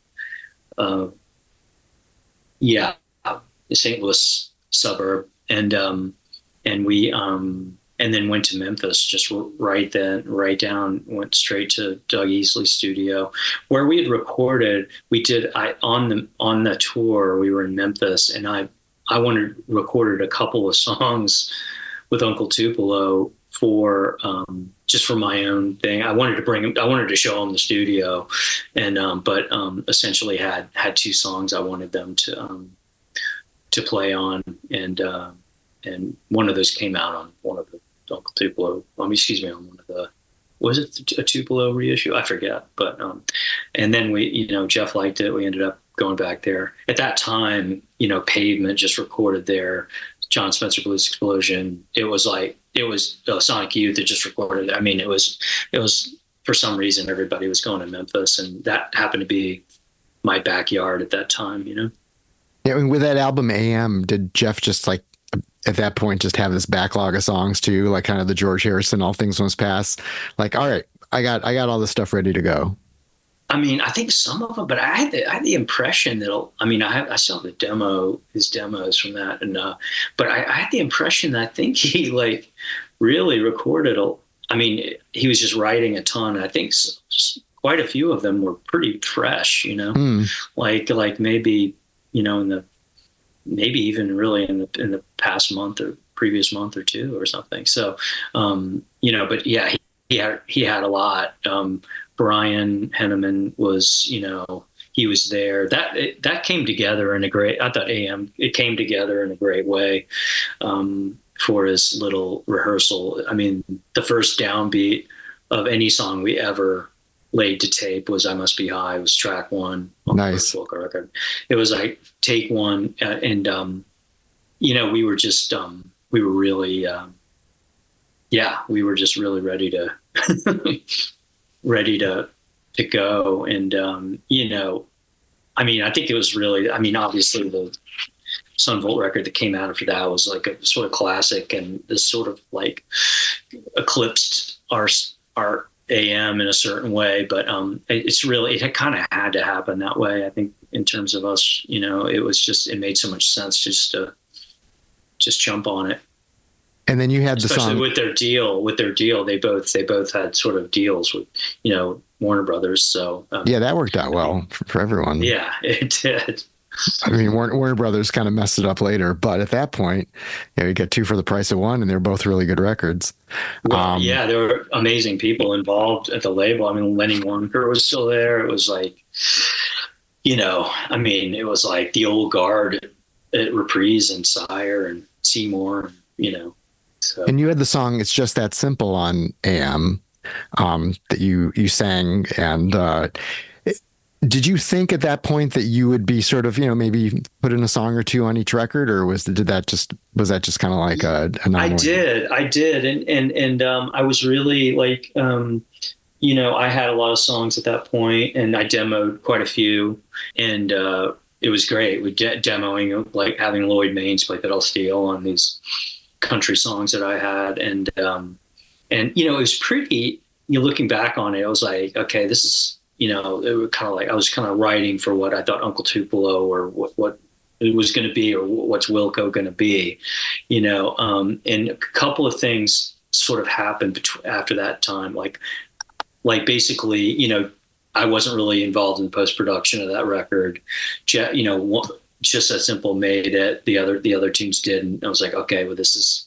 [SPEAKER 3] St. Louis suburb. And we, and then went to Memphis just went straight to Doug Easley's studio where we had recorded. On the tour, we were in Memphis, and I recorded a couple of songs with Uncle Tupelo for just for my own thing. I wanted to show him the studio, and but essentially had two songs I wanted them to play on, and one of those came out on one of the Uncle Tupelo. On one of the, was it a Tupelo reissue? I forget. But and then we, Jeff liked it. We ended up going back there. At that time, Pavement just recorded their John Spencer Blues Explosion. It was Sonic Youth that just recorded. I mean, it was for some reason everybody was going to Memphis, and that happened to be my backyard at that time. Yeah,
[SPEAKER 1] I mean, with that album AM, did Jeff just like at that point just have this backlog of songs too, like kind of the George Harrison All Things Must Pass? Like, all right, I got all this stuff ready to go.
[SPEAKER 3] I mean, I think some of them, but I had the impression that, I saw his demos from that, and but I had the impression that I think he like really recorded he was just writing a ton. I think quite a few of them were pretty fresh, like maybe maybe even really in the past month or previous month or two or something. So, but yeah, he had a lot. Brian Henneman was, he was there. That came together in a great, I thought it came together in a great way for his little rehearsal. I mean, the first downbeat of any song we ever laid to tape was I Must Be High. It was track one on the first Wilco record. It was like take one, and we were just we were really we were just really ready to go. And I think it was really, obviously Son Volt record that came out after that was like a sort of classic, and this sort of like eclipsed our AM in a certain way. But it had kind of had to happen that way. I think in terms of us, it made so much sense just to just jump on it.
[SPEAKER 1] And then you had the
[SPEAKER 3] especially
[SPEAKER 1] song
[SPEAKER 3] with their deal. They both had sort of deals with, Warner Brothers. So
[SPEAKER 1] yeah, that worked out well for everyone.
[SPEAKER 3] Yeah, it did.
[SPEAKER 1] I mean, Warner Brothers kind of messed it up later, but at that point, you get two for the price of one, and they're both really good records.
[SPEAKER 3] Well, yeah, there were amazing people involved at the label. I mean, Lenny Waronker was still there. It was like, it was like the old guard at Reprise and Sire and Seymour, So.
[SPEAKER 1] And you had the song "It's Just That Simple" on AM that you sang, and did you think at that point that you would be sort of maybe put in a song or two on each record, or was that just kind of like a anomaly?
[SPEAKER 3] I did, and I was really like I had a lot of songs at that point, and I demoed quite a few, and it was great. We demoing, like having Lloyd Maines play pedal steel on these country songs that I had, and it was pretty. Looking back on it, I was like, okay, this is it was kind of like I was kind of writing for what I thought Uncle Tupelo or what it was going to be, or what's Wilco going to be, and a couple of things sort of happened after that time, like basically, I wasn't really involved in post production of that record, Just That Simple made it. The other teams did, and I was like, okay, well, this is,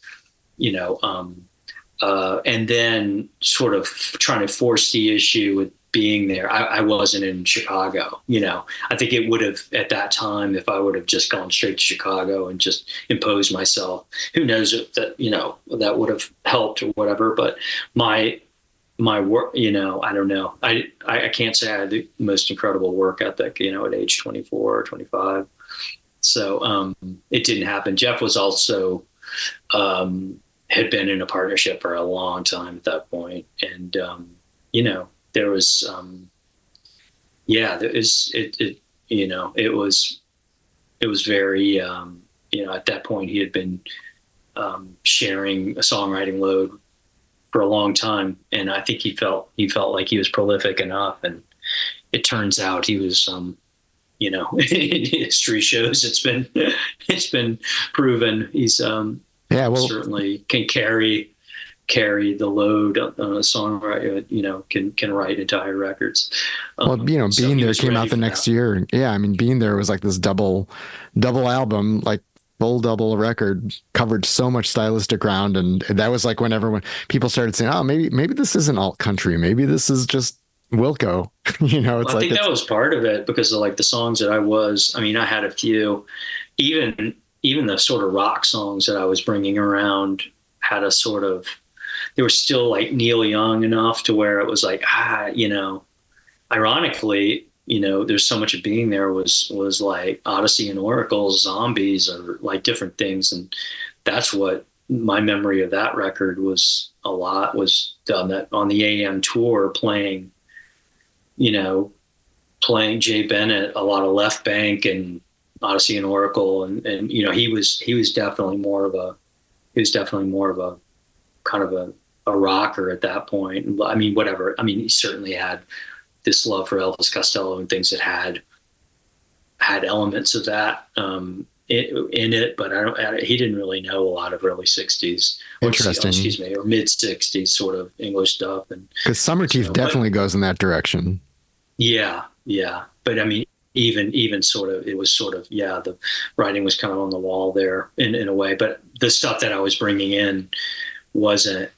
[SPEAKER 3] and then sort of trying to force the issue with being there. I wasn't in Chicago. I think it would have at that time, if I would have just gone straight to Chicago and just imposed myself, who knows if that, that would have helped or whatever. But my work, I don't know. I can't say I had the most incredible work ethic, at age 24 or 25. So it didn't happen. Jeff was also had been in a partnership for a long time at that point, and there was it was very at that point he had been sharing a songwriting load for a long time, and I think he felt like he was prolific enough, and it turns out he was history shows it's been proven he's certainly can carry the load on a songwriter, can write entire records.
[SPEAKER 1] Being There came out the next year. Yeah, I mean, Being There was like this double album, like full double record, covered so much stylistic ground, and that was like when people started saying, oh, maybe this isn't alt country, maybe this is just Wilco.
[SPEAKER 3] I think that was part of it, because of like the songs that I had a few, even the sort of rock songs that I was bringing around had a sort of, they were still like Neil Young enough to where it was like, ironically, there's so much of Being There was like Odyssey and Oracle's Zombies, or like different things. And that's what my memory of that record was done that on the AM tour, playing Jay Bennett, a lot of Left Bank and Odyssey and Oracle. And he was definitely more of a kind of a rocker at that point. I mean, whatever. I mean, he certainly had this love for Elvis Costello and things that had elements of that in it, but he didn't really know a lot of early 60s or mid 60s sort of English stuff. And
[SPEAKER 1] because Summer Teeth definitely goes in that direction.
[SPEAKER 3] Yeah. But I mean, even sort of, it was sort of, the writing was kind of on the wall there in a way, but the stuff that I was bringing in wasn't,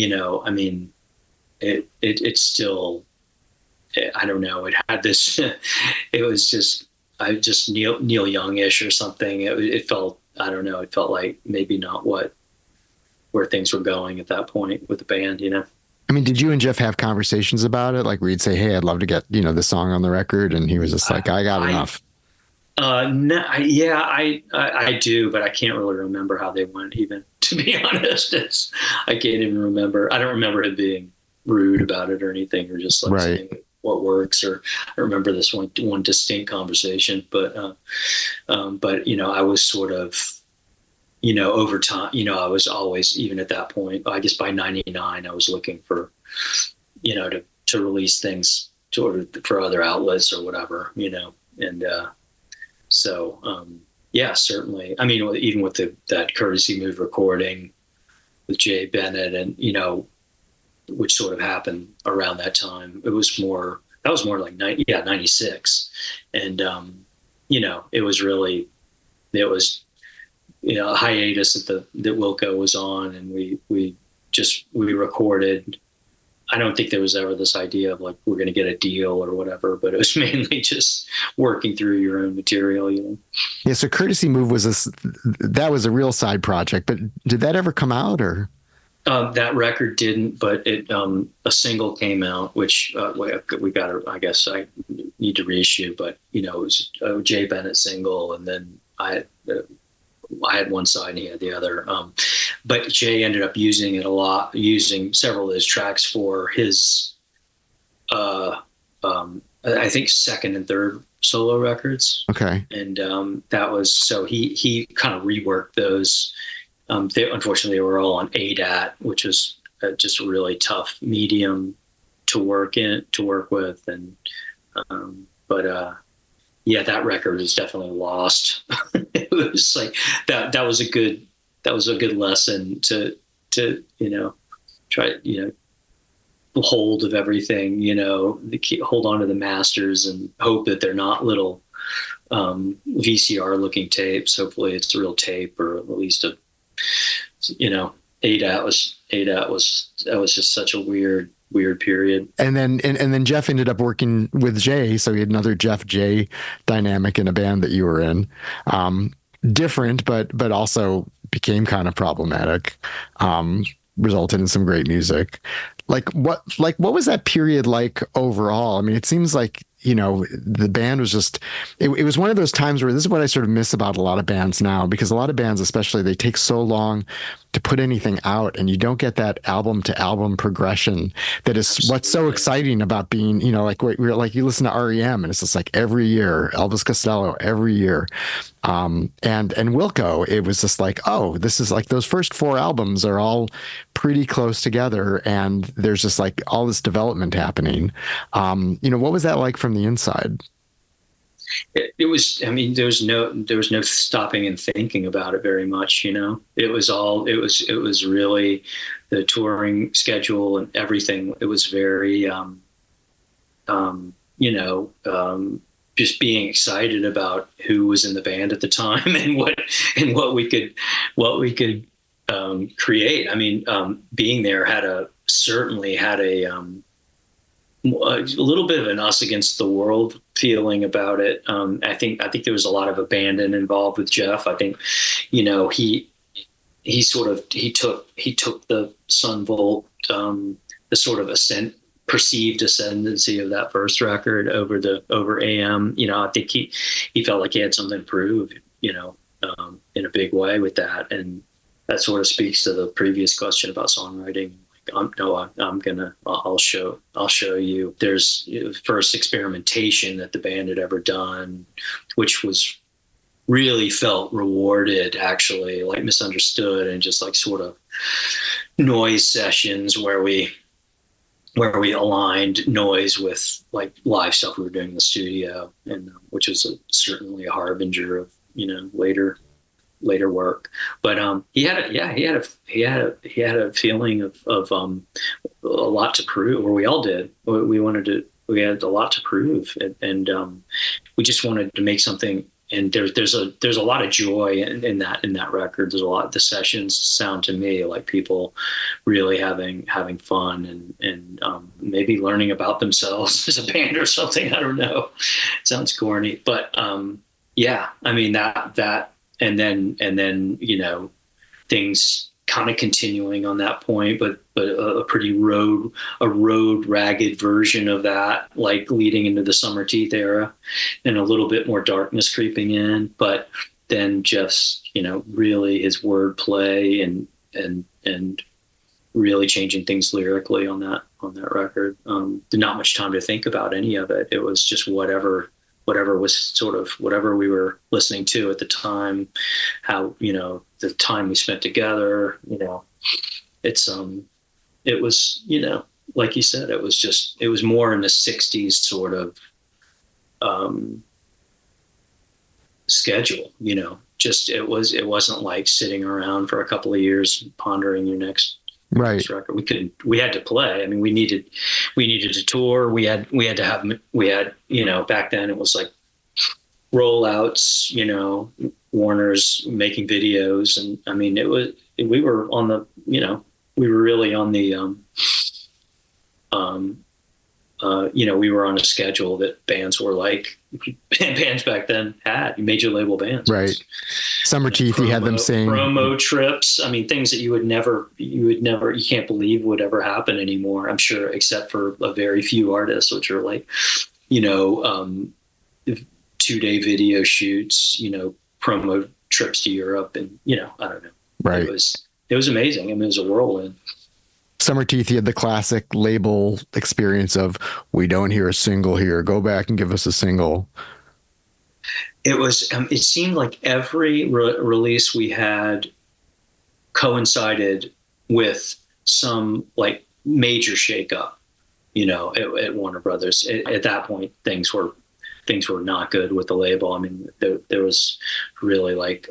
[SPEAKER 3] it's still, I don't know. It had this, it was just Neil Young-ish or something. It felt, I don't know. It felt like maybe not where things were going at that point with the band,
[SPEAKER 1] I mean, did you and Jeff have conversations about it? Like where you'd say, hey, I'd love to get, this song on the record. And he was just like, I got enough.
[SPEAKER 3] No, I do, but I can't really remember how they went, even, to be honest. I can't even remember. I don't remember him being rude about it or anything, or just like saying what works, or I remember this one distinct conversation, but But, I was sort of, over time, I was always, even at that point, I guess by 99, I was looking for, to release things for other outlets or whatever, and so, yeah, certainly. I mean, even with that Courtesy Move recording with Jay Bennett and, which sort of happened around that time, that was more like 96. And, it was really, a hiatus that Wilco was on, and we recorded. I don't think there was ever this idea of like, we're going to get a deal or whatever, but it was mainly just working through your own material,
[SPEAKER 1] Yeah. So Courtesy Move that was a real side project, but did that ever come out or?
[SPEAKER 3] That record didn't, but a single came out, which we got to, I guess I need to reissue, but it was a Jay Bennett single. And then I had one side and he had the other. But Jay ended up using it a lot, using several of his tracks for his, I think, second and third solo records.
[SPEAKER 1] Okay.
[SPEAKER 3] And that was, so he kind of reworked those. Unfortunately, they were all on ADAT, which was just a really tough medium to work with. And, yeah, that record is definitely lost. It was like that was a good lesson to try, hold of everything, hold on to the masters and hope that they're not little VCR looking tapes. Hopefully it's a real tape, or at least ADAT was just such a weird period.
[SPEAKER 1] And then Jeff ended up working with Jay, so he had another Jeff Jay dynamic in a band that you were in. Different, but also became kind of problematic. Resulted in some great music. What was that period like overall? I mean, it seems like, the band was just, it was one of those times where, this is what I sort of miss about a lot of bands now, because a lot of bands, especially, they take so long to put anything out, and you don't get that album to album progression that is Absolutely. What's so exciting about being, like you listen to REM and it's just like every year, Elvis Costello every year. And Wilco, it was just like, oh, this is like, those first 4 albums are all pretty close together, and there's just like all this development happening. What was that like from the inside?
[SPEAKER 3] It was, I mean, there was no stopping and thinking about it very much, it was really the touring schedule and everything. It was very, just being excited about who was in the band at the time and what we could create. I mean, being there certainly had a little bit of an us against the world feeling about it. I think there was a lot of abandon involved with Jeff. I think, he took the Son Volt, the sort of perceived ascendancy of that first record over AM. I think he felt like he had something to prove, in a big way with that. And that sort of speaks to the previous question about songwriting. I'll show you. There's first experimentation that the band had ever done, which was really felt rewarded, actually, like Misunderstood, and just like sort of noise sessions where we aligned noise with like live stuff we were doing in the studio, and which was certainly a harbinger of later work. But he had a feeling of a lot to prove, or we all did. We had a lot to prove, and we just wanted to make something. And there's a lot of joy in that record. There's a lot. The sessions sound to me like people really having fun and maybe learning about themselves as a band or something. I don't know. It sounds corny, but yeah. I mean that. And then, things kind of continuing on that point, but a pretty road ragged version of that, like leading into the Summer Teeth era, and a little bit more darkness creeping in. But then Jeff's, really his wordplay and really changing things lyrically on that record. Not much time to think about any of it. It was just whatever whatever we were listening to at the time, how, the time we spent together, it was, like you said, it was more in the 60s sort of, schedule, it wasn't like sitting around for a couple of years pondering your next record. We had to play. I mean, we needed to tour. We had back then it was like rollouts, Warner's making videos. And I mean, we were really on the, we were on a schedule that bands back then had, major label bands.
[SPEAKER 1] Right. Summer Teeth, you had them saying
[SPEAKER 3] promo trips. I mean, things that you can't believe would ever happen anymore, I'm sure, except for a very few artists, which are like, 2-day video shoots, promo trips to Europe. And, I don't know.
[SPEAKER 1] Right.
[SPEAKER 3] It was amazing. I mean, it was a whirlwind.
[SPEAKER 1] Summer Teeth, you had the classic label experience of, we don't hear a single here, go back and give us a single.
[SPEAKER 3] It was, it seemed like every release we had coincided with some like major shakeup, at Warner Brothers. At that point, things were not good with the label. I mean, there was really like,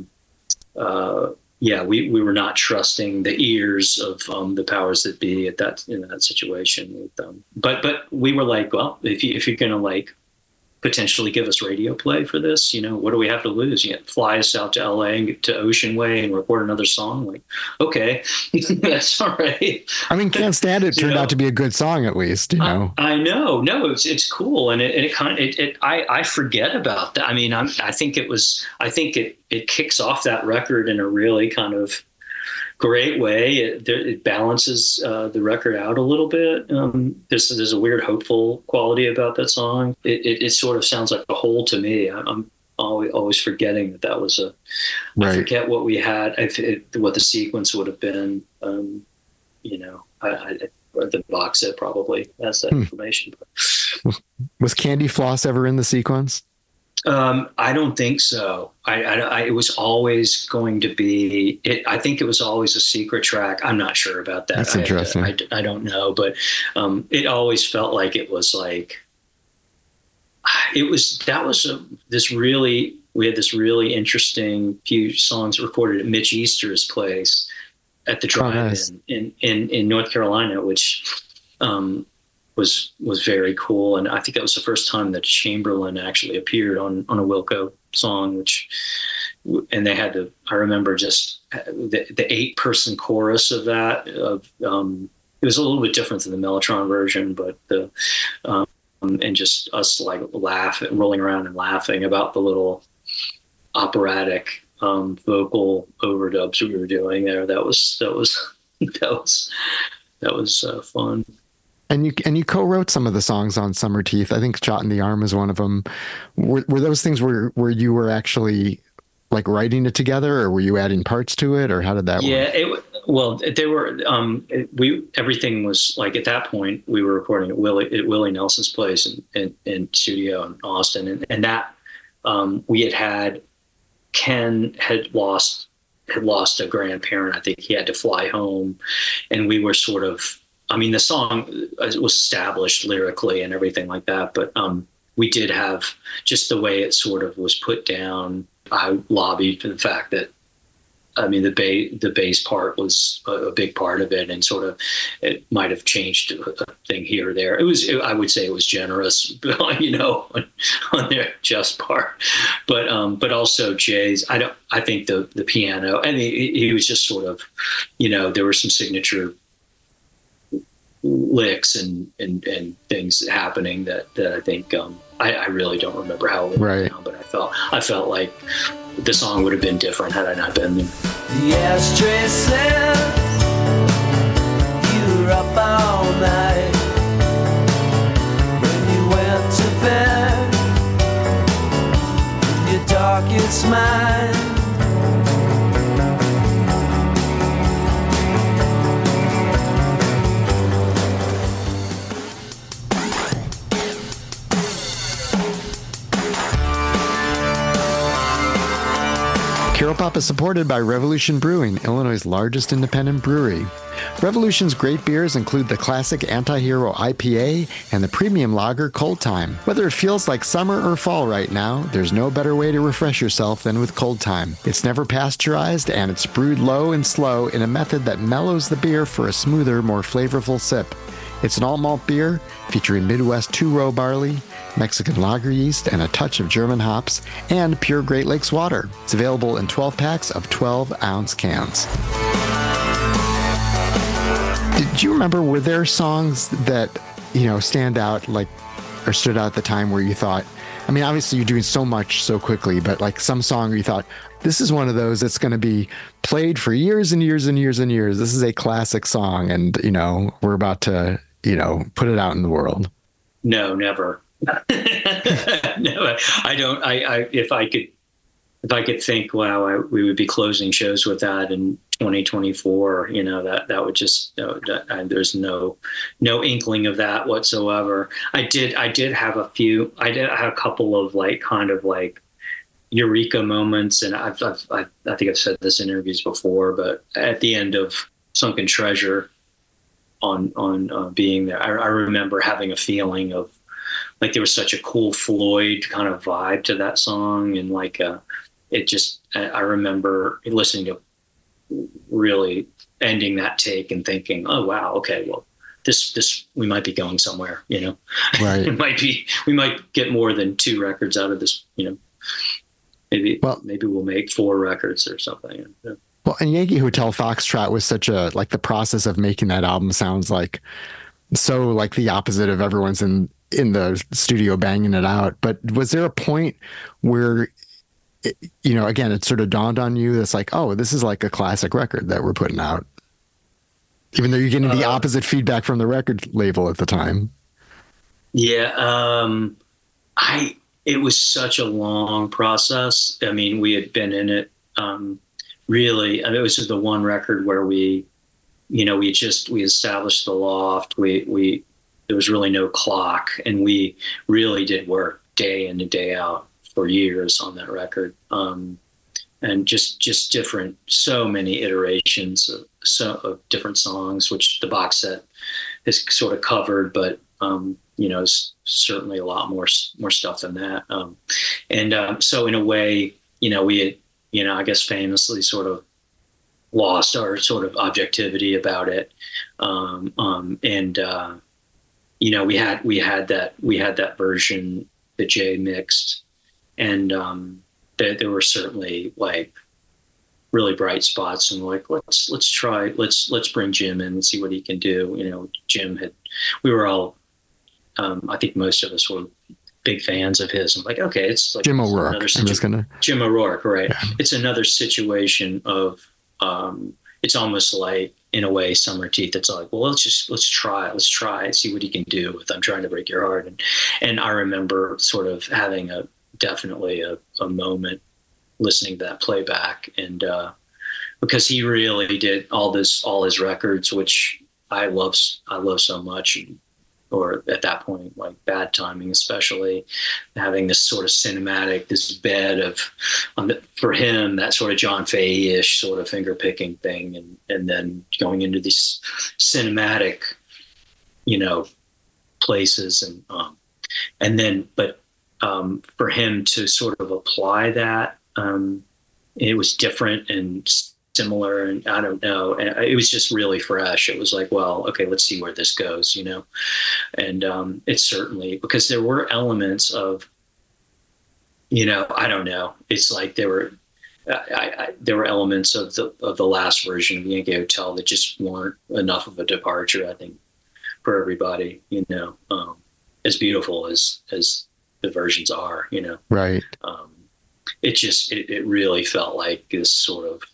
[SPEAKER 3] we were not trusting the ears of the powers that be in that situation with them. But we were like, well, if you're gonna like potentially give us radio play for this, what do we have to lose? Fly us out to LA and get to Ocean Way and record another song. Like, okay, that's all right.
[SPEAKER 1] I mean, Can't Stand It turned out to be a good song, at least,
[SPEAKER 3] I know. No, it's cool. And I forget about that. I mean, I think it kicks off that record in a really kind of great way. It balances the record out a little bit. There's a weird hopeful quality about that song. It sort of sounds like a whole to me. I'm always forgetting that was a. Right. I forget what we had. What the sequence would have been. The box set probably has that information.
[SPEAKER 1] Was Candy Floss ever in the sequence?
[SPEAKER 3] I don't think so. It was always going to be. I think it was always a secret track. I'm not sure about that.
[SPEAKER 1] That's interesting.
[SPEAKER 3] I don't know, but it always felt like it was like it was. We had this really interesting few songs recorded at Mitch Easter's place at the drive-in in North Carolina, which was very cool. And I think that was the first time that Chamberlain actually appeared on a Wilco song, and they had I remember just the 8-person chorus of that. It was a little bit different than the Mellotron version, but and just us like rolling around and laughing about the little operatic vocal overdubs we were doing there. That was fun.
[SPEAKER 1] And you co-wrote some of the songs on Summer Teeth. I think "Shot in the Arm" is one of them. Were those things where you were actually like writing it together, or were you adding parts to it, or how did that work?
[SPEAKER 3] Yeah, they were. Everything was like, at that point we were recording at Willie Nelson's place in studio in Austin, and that we had Ken had lost a grandparent. I think he had to fly home, and we were sort of. I mean, the song was established lyrically and everything like that, but we did have just the way it sort of was put down. I lobbied for the fact that, I mean, the bass part was a big part of it, and sort of it might have changed a thing here or there. I would say it was generous, on their just part, but also Jay's. I think the piano, and he was just sort of, there were some signature licks and things happening that I think I really don't remember how it went down, but I felt like the song would have been different had I not been there.
[SPEAKER 2] The ashtray says you were up all night when you went to bed with your darkest mind.
[SPEAKER 1] Hero Pop is supported by Revolution Brewing, Illinois' largest independent brewery. Revolution's great beers include the classic Anti-Hero IPA and the premium lager Cold Time. Whether it feels like summer or fall right now, there's no better way to refresh yourself than with Cold Time. It's never pasteurized and it's brewed low and slow in a method that mellows the beer for a smoother, more flavorful sip. It's an alt-malt beer featuring Midwest two-row barley, Mexican lager yeast, and a touch of German hops, and pure Great Lakes water. It's available in 12 packs of 12-ounce cans. Did you remember, were there songs that, stand out, or stood out at the time where you thought, I mean, obviously you're doing so much so quickly, but like some song where you thought, this is one of those that's going to be played for years and years and years and years. This is a classic song, and, we're about to, put it out in the world?
[SPEAKER 3] No, never. No, I don't. If I could think, wow, we would be closing shows with that in 2024. That would just, there's no inkling of that whatsoever. I did have a few. I did have a couple of kind of eureka moments, and I think I've said this in interviews before, but at the end of Sunken Treasure, on being there, I remember having a feeling of there was such a cool Floyd kind of vibe to that song. And I remember listening to really ending that take and thinking, oh, wow, okay, well, this, we might be going somewhere,
[SPEAKER 1] right.
[SPEAKER 3] we might get more than 2 records out of this, maybe we'll make 4 records or something. Yeah.
[SPEAKER 1] Well, and Yankee Hotel Foxtrot was such the process of making that album sounds so the opposite of everyone's in the studio banging it out. But was there a point where, again, it sort of dawned on you that's oh, this is a classic record that we're putting out, even though you're getting the opposite feedback from the record label at the time?
[SPEAKER 3] Yeah. It was such a long process. I mean, we had been in it, really, it was the one record where we established the loft. There was really no clock, and we really did work day in and day out for years on that record. And just different, so many iterations of different songs, which the box set is sort of covered, but, it's certainly a lot more stuff than that. So in a way, we had, I guess famously sort of lost our sort of objectivity about it. We had that version that Jay mixed, and there were certainly really bright spots, and let's bring Jim in and see what he can do. We were all, I think most of us were big fans of his. I'm okay, it's
[SPEAKER 1] Jim O'Rourke.
[SPEAKER 3] Jim O'Rourke, right?
[SPEAKER 1] Yeah.
[SPEAKER 3] It's another situation of, it's almost in a way, Summer Teeth. It's well, let's try and see what he can do with I'm Trying to Break Your Heart. And I remember sort of having definitely a moment listening to that playback, and because he really did all his records, which I love so much. Or at that point, Bad Timing, especially, having this sort of cinematic, this bed of, for him, that sort of John Fahey-ish sort of finger picking thing, and then going into these cinematic, places, but for him to sort of apply that, it was different and similar, and I don't know, and it was just really fresh. It was well, okay, let's see where this goes, and it's certainly, because there were elements of, I don't know, it's there were elements of the last version of Yankee Hotel that just weren't enough of a departure, I think, for everybody, as beautiful as the versions are,
[SPEAKER 1] right.
[SPEAKER 3] It really felt like this sort of,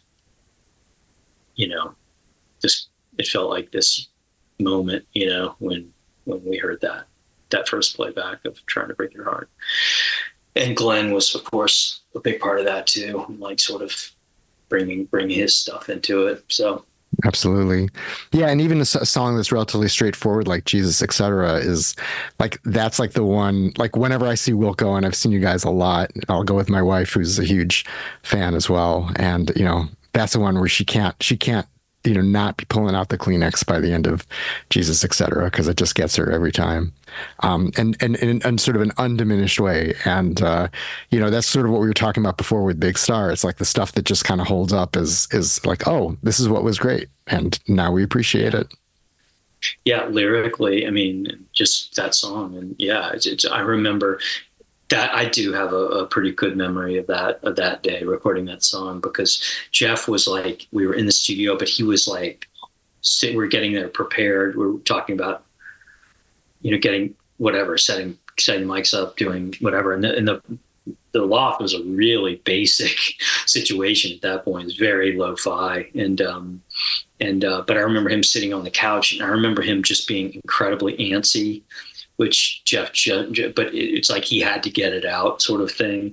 [SPEAKER 3] it felt like this moment, when we heard that first playback of Trying to Break Your Heart. And Glenn was, of course, a big part of that too, sort of bringing his stuff into it. So
[SPEAKER 1] Absolutely. Yeah. And even a song that's relatively straightforward, like Jesus, etc., is like, that's like the one, like whenever I see Wilco, and I've seen you guys a lot, I'll go with my wife, who's a huge fan as well. And, that's the one where she can't, not be pulling out the Kleenex by the end of Jesus, etc., because it just gets her every time. And in sort of an undiminished way. And, that's sort of what we were talking about before with Big Star. It's like the stuff that just kind of holds up is like, oh, this is what was great. And now we appreciate it.
[SPEAKER 3] Yeah, lyrically, I mean, just that song. And yeah, I remember that. I do have a pretty good memory of that day recording that song, because Jeff was like, we were in the studio, but he was like, we're getting there prepared. We're talking about, getting whatever, setting mics up, doing whatever. And the loft was a really basic situation at that point. It was very lo-fi. But I remember him sitting on the couch, and I remember him just being incredibly antsy, which but it's like he had to get it out, sort of thing,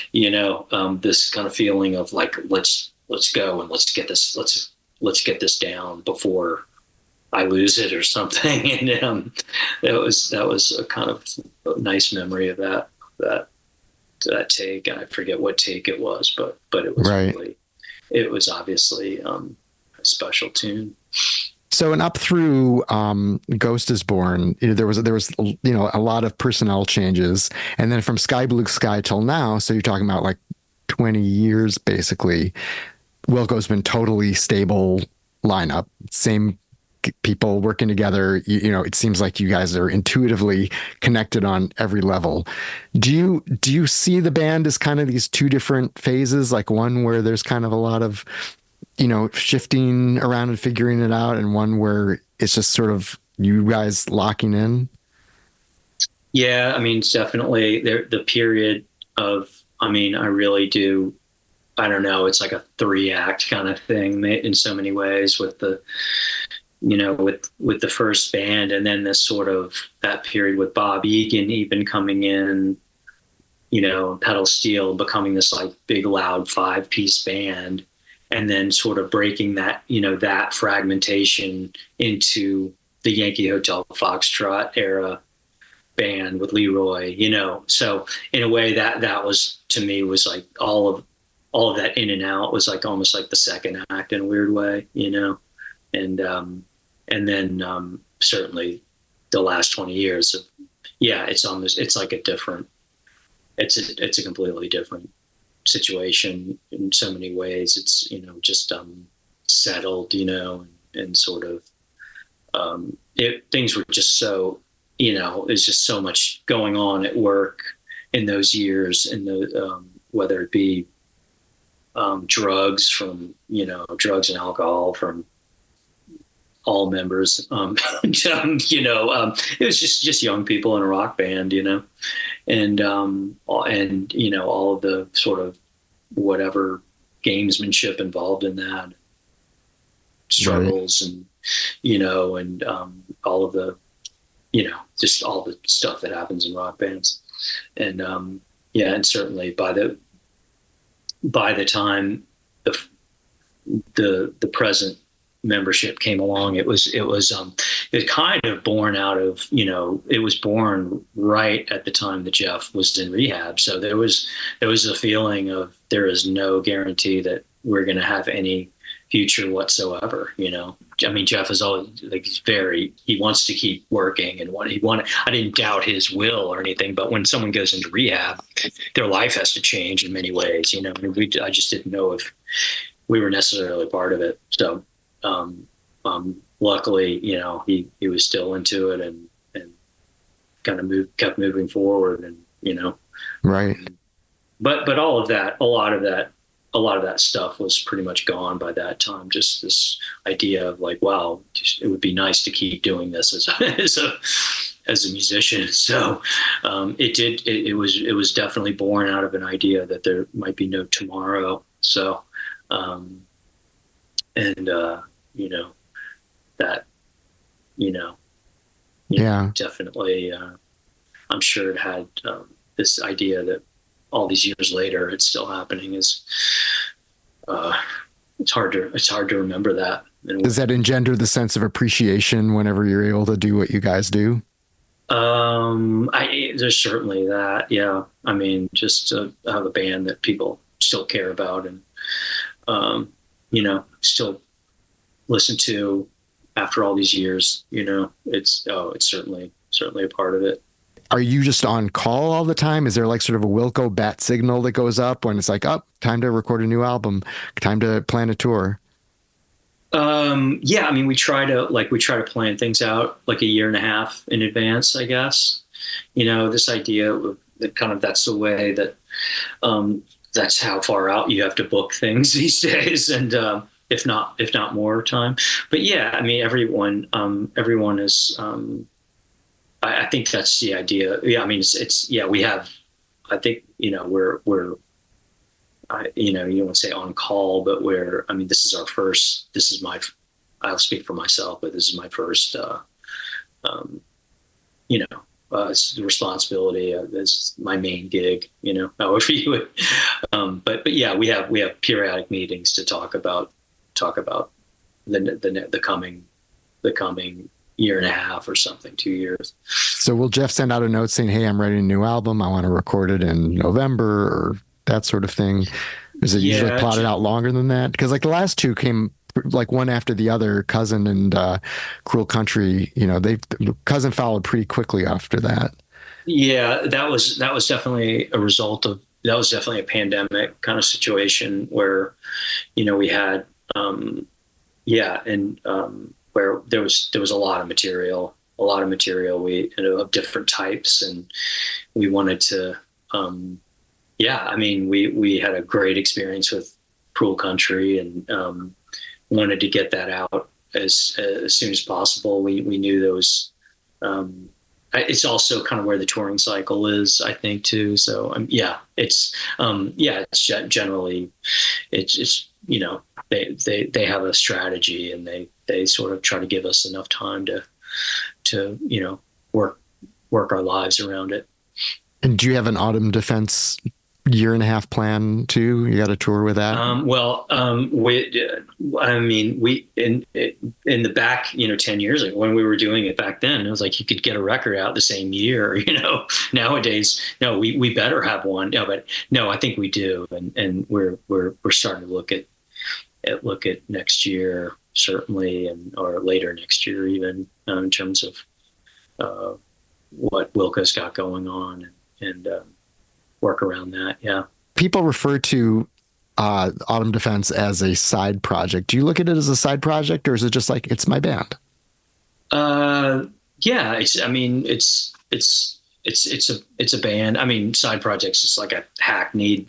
[SPEAKER 3] this kind of feeling of like, let's go and let's get this down before I lose it or something. And that was a kind of a nice memory of that take. And I forget what take it was, but it was
[SPEAKER 1] right.
[SPEAKER 3] Really, it was obviously a special tune.
[SPEAKER 1] So, and up through Ghost is Born, there was a lot of personnel changes, and then from Sky Blue Sky till now, so you're talking about like 20 years basically. Wilco's been totally stable lineup, same people working together. It seems like you guys are intuitively connected on every level. Do you see the band as kind of these two different phases, like one where there's kind of a lot of shifting around and figuring it out, and one where it's just sort of you guys locking in?
[SPEAKER 3] Yeah, I mean, it's definitely the period of, I mean, I really do. I don't know. It's like a 3-act kind of thing in so many ways, with the, with the first band, and then this sort of that period with Bob Egan even coming in, pedal steel, becoming this like big loud 5-piece band. And then sort of breaking that, that fragmentation into the Yankee Hotel Foxtrot era band with Leroy, So in a way that was, to me, was like all of that in and out was like almost like the second act in a weird way, And then certainly the last 20 years of, it's like a different, it's a completely different situation in so many ways. It's just settled, and sort of things were just so, there's just so much going on at work in those years, and whether it be drugs and alcohol from all members, it was just young people in a rock band, and all of the sort of whatever gamesmanship involved in that, struggles, right. And all of the, just all the stuff that happens in rock bands. And and certainly by the time the present membership came along, it was kind of born out of, it was born right at the time that Jeff was in rehab. So there was a feeling of, there is no guarantee that we're going to have any future whatsoever. I mean, Jeff is always like, he wants to keep working, and I didn't doubt his will or anything, but when someone goes into rehab, their life has to change in many ways, I just didn't know if we were necessarily part of it. So, luckily, he was still into it, and kind of kept moving forward, and,
[SPEAKER 1] right.
[SPEAKER 3] But a lot of that stuff was pretty much gone by that time. Just this idea of like, wow, it would be nice to keep doing this as a musician. So, it was definitely born out of an idea that there might be no tomorrow. So, that, definitely, I'm sure it had this idea that all these years later it's still happening. Is it's hard to remember that,
[SPEAKER 1] Does that engender the sense of appreciation whenever you're able to do what you guys do?
[SPEAKER 3] There's certainly that. Yeah. I mean, just to have a band that people still care about and, still listen to after all these years, it's certainly a part of it.
[SPEAKER 1] Are you just on call all the time? Is there like sort of a Wilco bat signal that goes up when it's like, time to record a new album, time to plan a tour?
[SPEAKER 3] Yeah, I mean, we try to plan things out like a year and a half in advance, I guess. This idea that kind of that's the way that that's how far out you have to book things these days, and if not more time. But yeah, I mean, everyone is. I think that's the idea. Yeah, I mean, we have. I think we're. You don't want to say on call, but this is our first, I'll speak for myself, but this is my first, it's the responsibility. This is my main gig, however you would. But yeah, we have periodic meetings to talk about the coming year and a half or something, 2 years.
[SPEAKER 1] So will Jeff send out a note saying, "Hey, I'm writing a new album. I want to record it in November," or that sort of thing? Is it usually plotted out longer than that? Because like the last two came like one after the other, Cousin and Cruel Country, Cousin followed pretty quickly after that.
[SPEAKER 3] Yeah, that was definitely a result of, that was definitely a pandemic kind of situation where, we had, where there was a lot of material of different types, and we wanted to, we had a great experience with Cruel Country, and wanted to get that out as soon as possible. We knew there was, it's also kind of where the touring cycle is, I think, too. So it's generally, it's they have a strategy, and they sort of try to give us enough time to work our lives around it.
[SPEAKER 1] And do you have an Autumn Defense year and a half plan too? You got a tour with that? We in the back, 10 years ago when we were doing it back then, it was like you could get a record out the same year. Nowadays, no, we better have one. No, but no, I think we do, and we're starting to look at next year certainly, or later next year even, in terms of what Wilco's got going on, and work around that. Yeah. People refer to Autumn Defense as a side project. Do you look at it as a side project, or is it just like, it's my band?
[SPEAKER 3] Yeah, it's a band. I mean, side projects is like a hackneyed,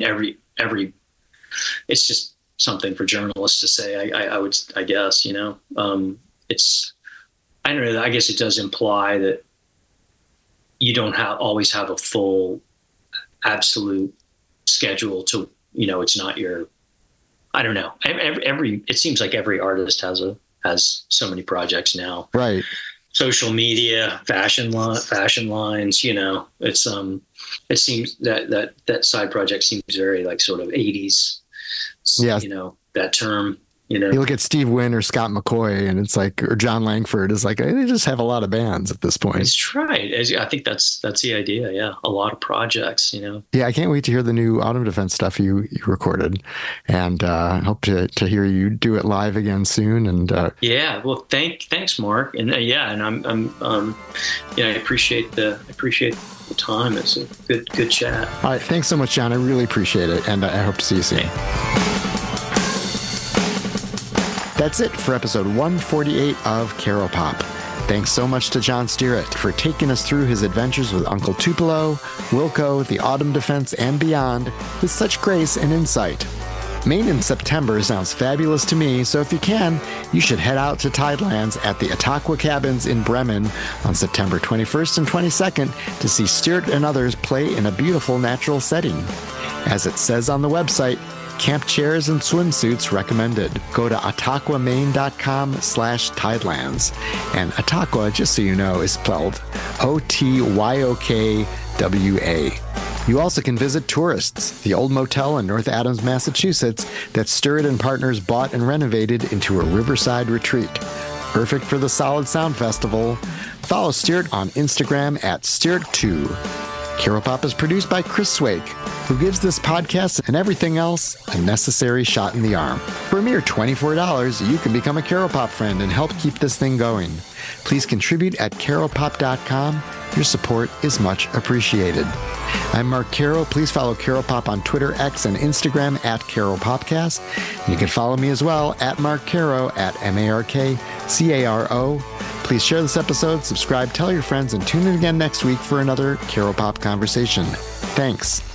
[SPEAKER 3] it's just something for journalists to say, I guess, it's, I don't know, I guess it does imply that you don't always have a full absolute schedule to, it's not your, I don't know. It seems like every artist has so many projects now.
[SPEAKER 1] Right.
[SPEAKER 3] Social media, fashion lines, it's, it seems that side project seems very like sort of 80s,
[SPEAKER 1] yeah.
[SPEAKER 3] That term.
[SPEAKER 1] You look at Steve Wynn or Scott McCoy, and it's like, or John Langford is like, they just have a lot of bands at this point.
[SPEAKER 3] That's right. I think that's the idea. Yeah, a lot of projects.
[SPEAKER 1] Yeah, I can't wait to hear the new Autumn Defense stuff you recorded, and hope to hear you do it live again soon. And
[SPEAKER 3] yeah, well, thanks, Mark, and and I'm I appreciate the time. It's a good chat.
[SPEAKER 1] All right, thanks so much, John. I really appreciate it, and I hope to see you soon.
[SPEAKER 3] Okay.
[SPEAKER 1] That's it for episode 148 of Caro Pop. Thanks so much to John Stearett for taking us through his adventures with Uncle Tupelo, Wilco, the Autumn Defense, and beyond with such grace and insight. Maine in September sounds fabulous to me, so if you can, you should head out to Tidelands at the Ataqua Cabins in Bremen on September 21st and 22nd to see Stearett and others play in a beautiful natural setting. As it says on the website, camp chairs and swimsuits recommended. Go to otaqua.maine.com/Tidelands. And Ataqua, just so you know, is spelled Otykwa. You also can visit Tourists, the old motel in North Adams, Massachusetts that Stewart and Partners bought and renovated into a riverside retreat. Perfect for the Solid Sound Festival. Follow Stewart on Instagram at Stewart2. Caro Pop is produced by Chris Swake, who gives this podcast and everything else a necessary shot in the arm. For a mere $24, you can become a Caro Pop friend and help keep this thing going. Please contribute at caropop.com. Your support is much appreciated. I'm Mark Caro. Please follow Caro Pop on Twitter, X, and Instagram at CaroPopcast. And you can follow me as well at Mark Caro at MarkCaro. Please share this episode, subscribe, tell your friends, and tune in again next week for another Caro Pop conversation. Thanks.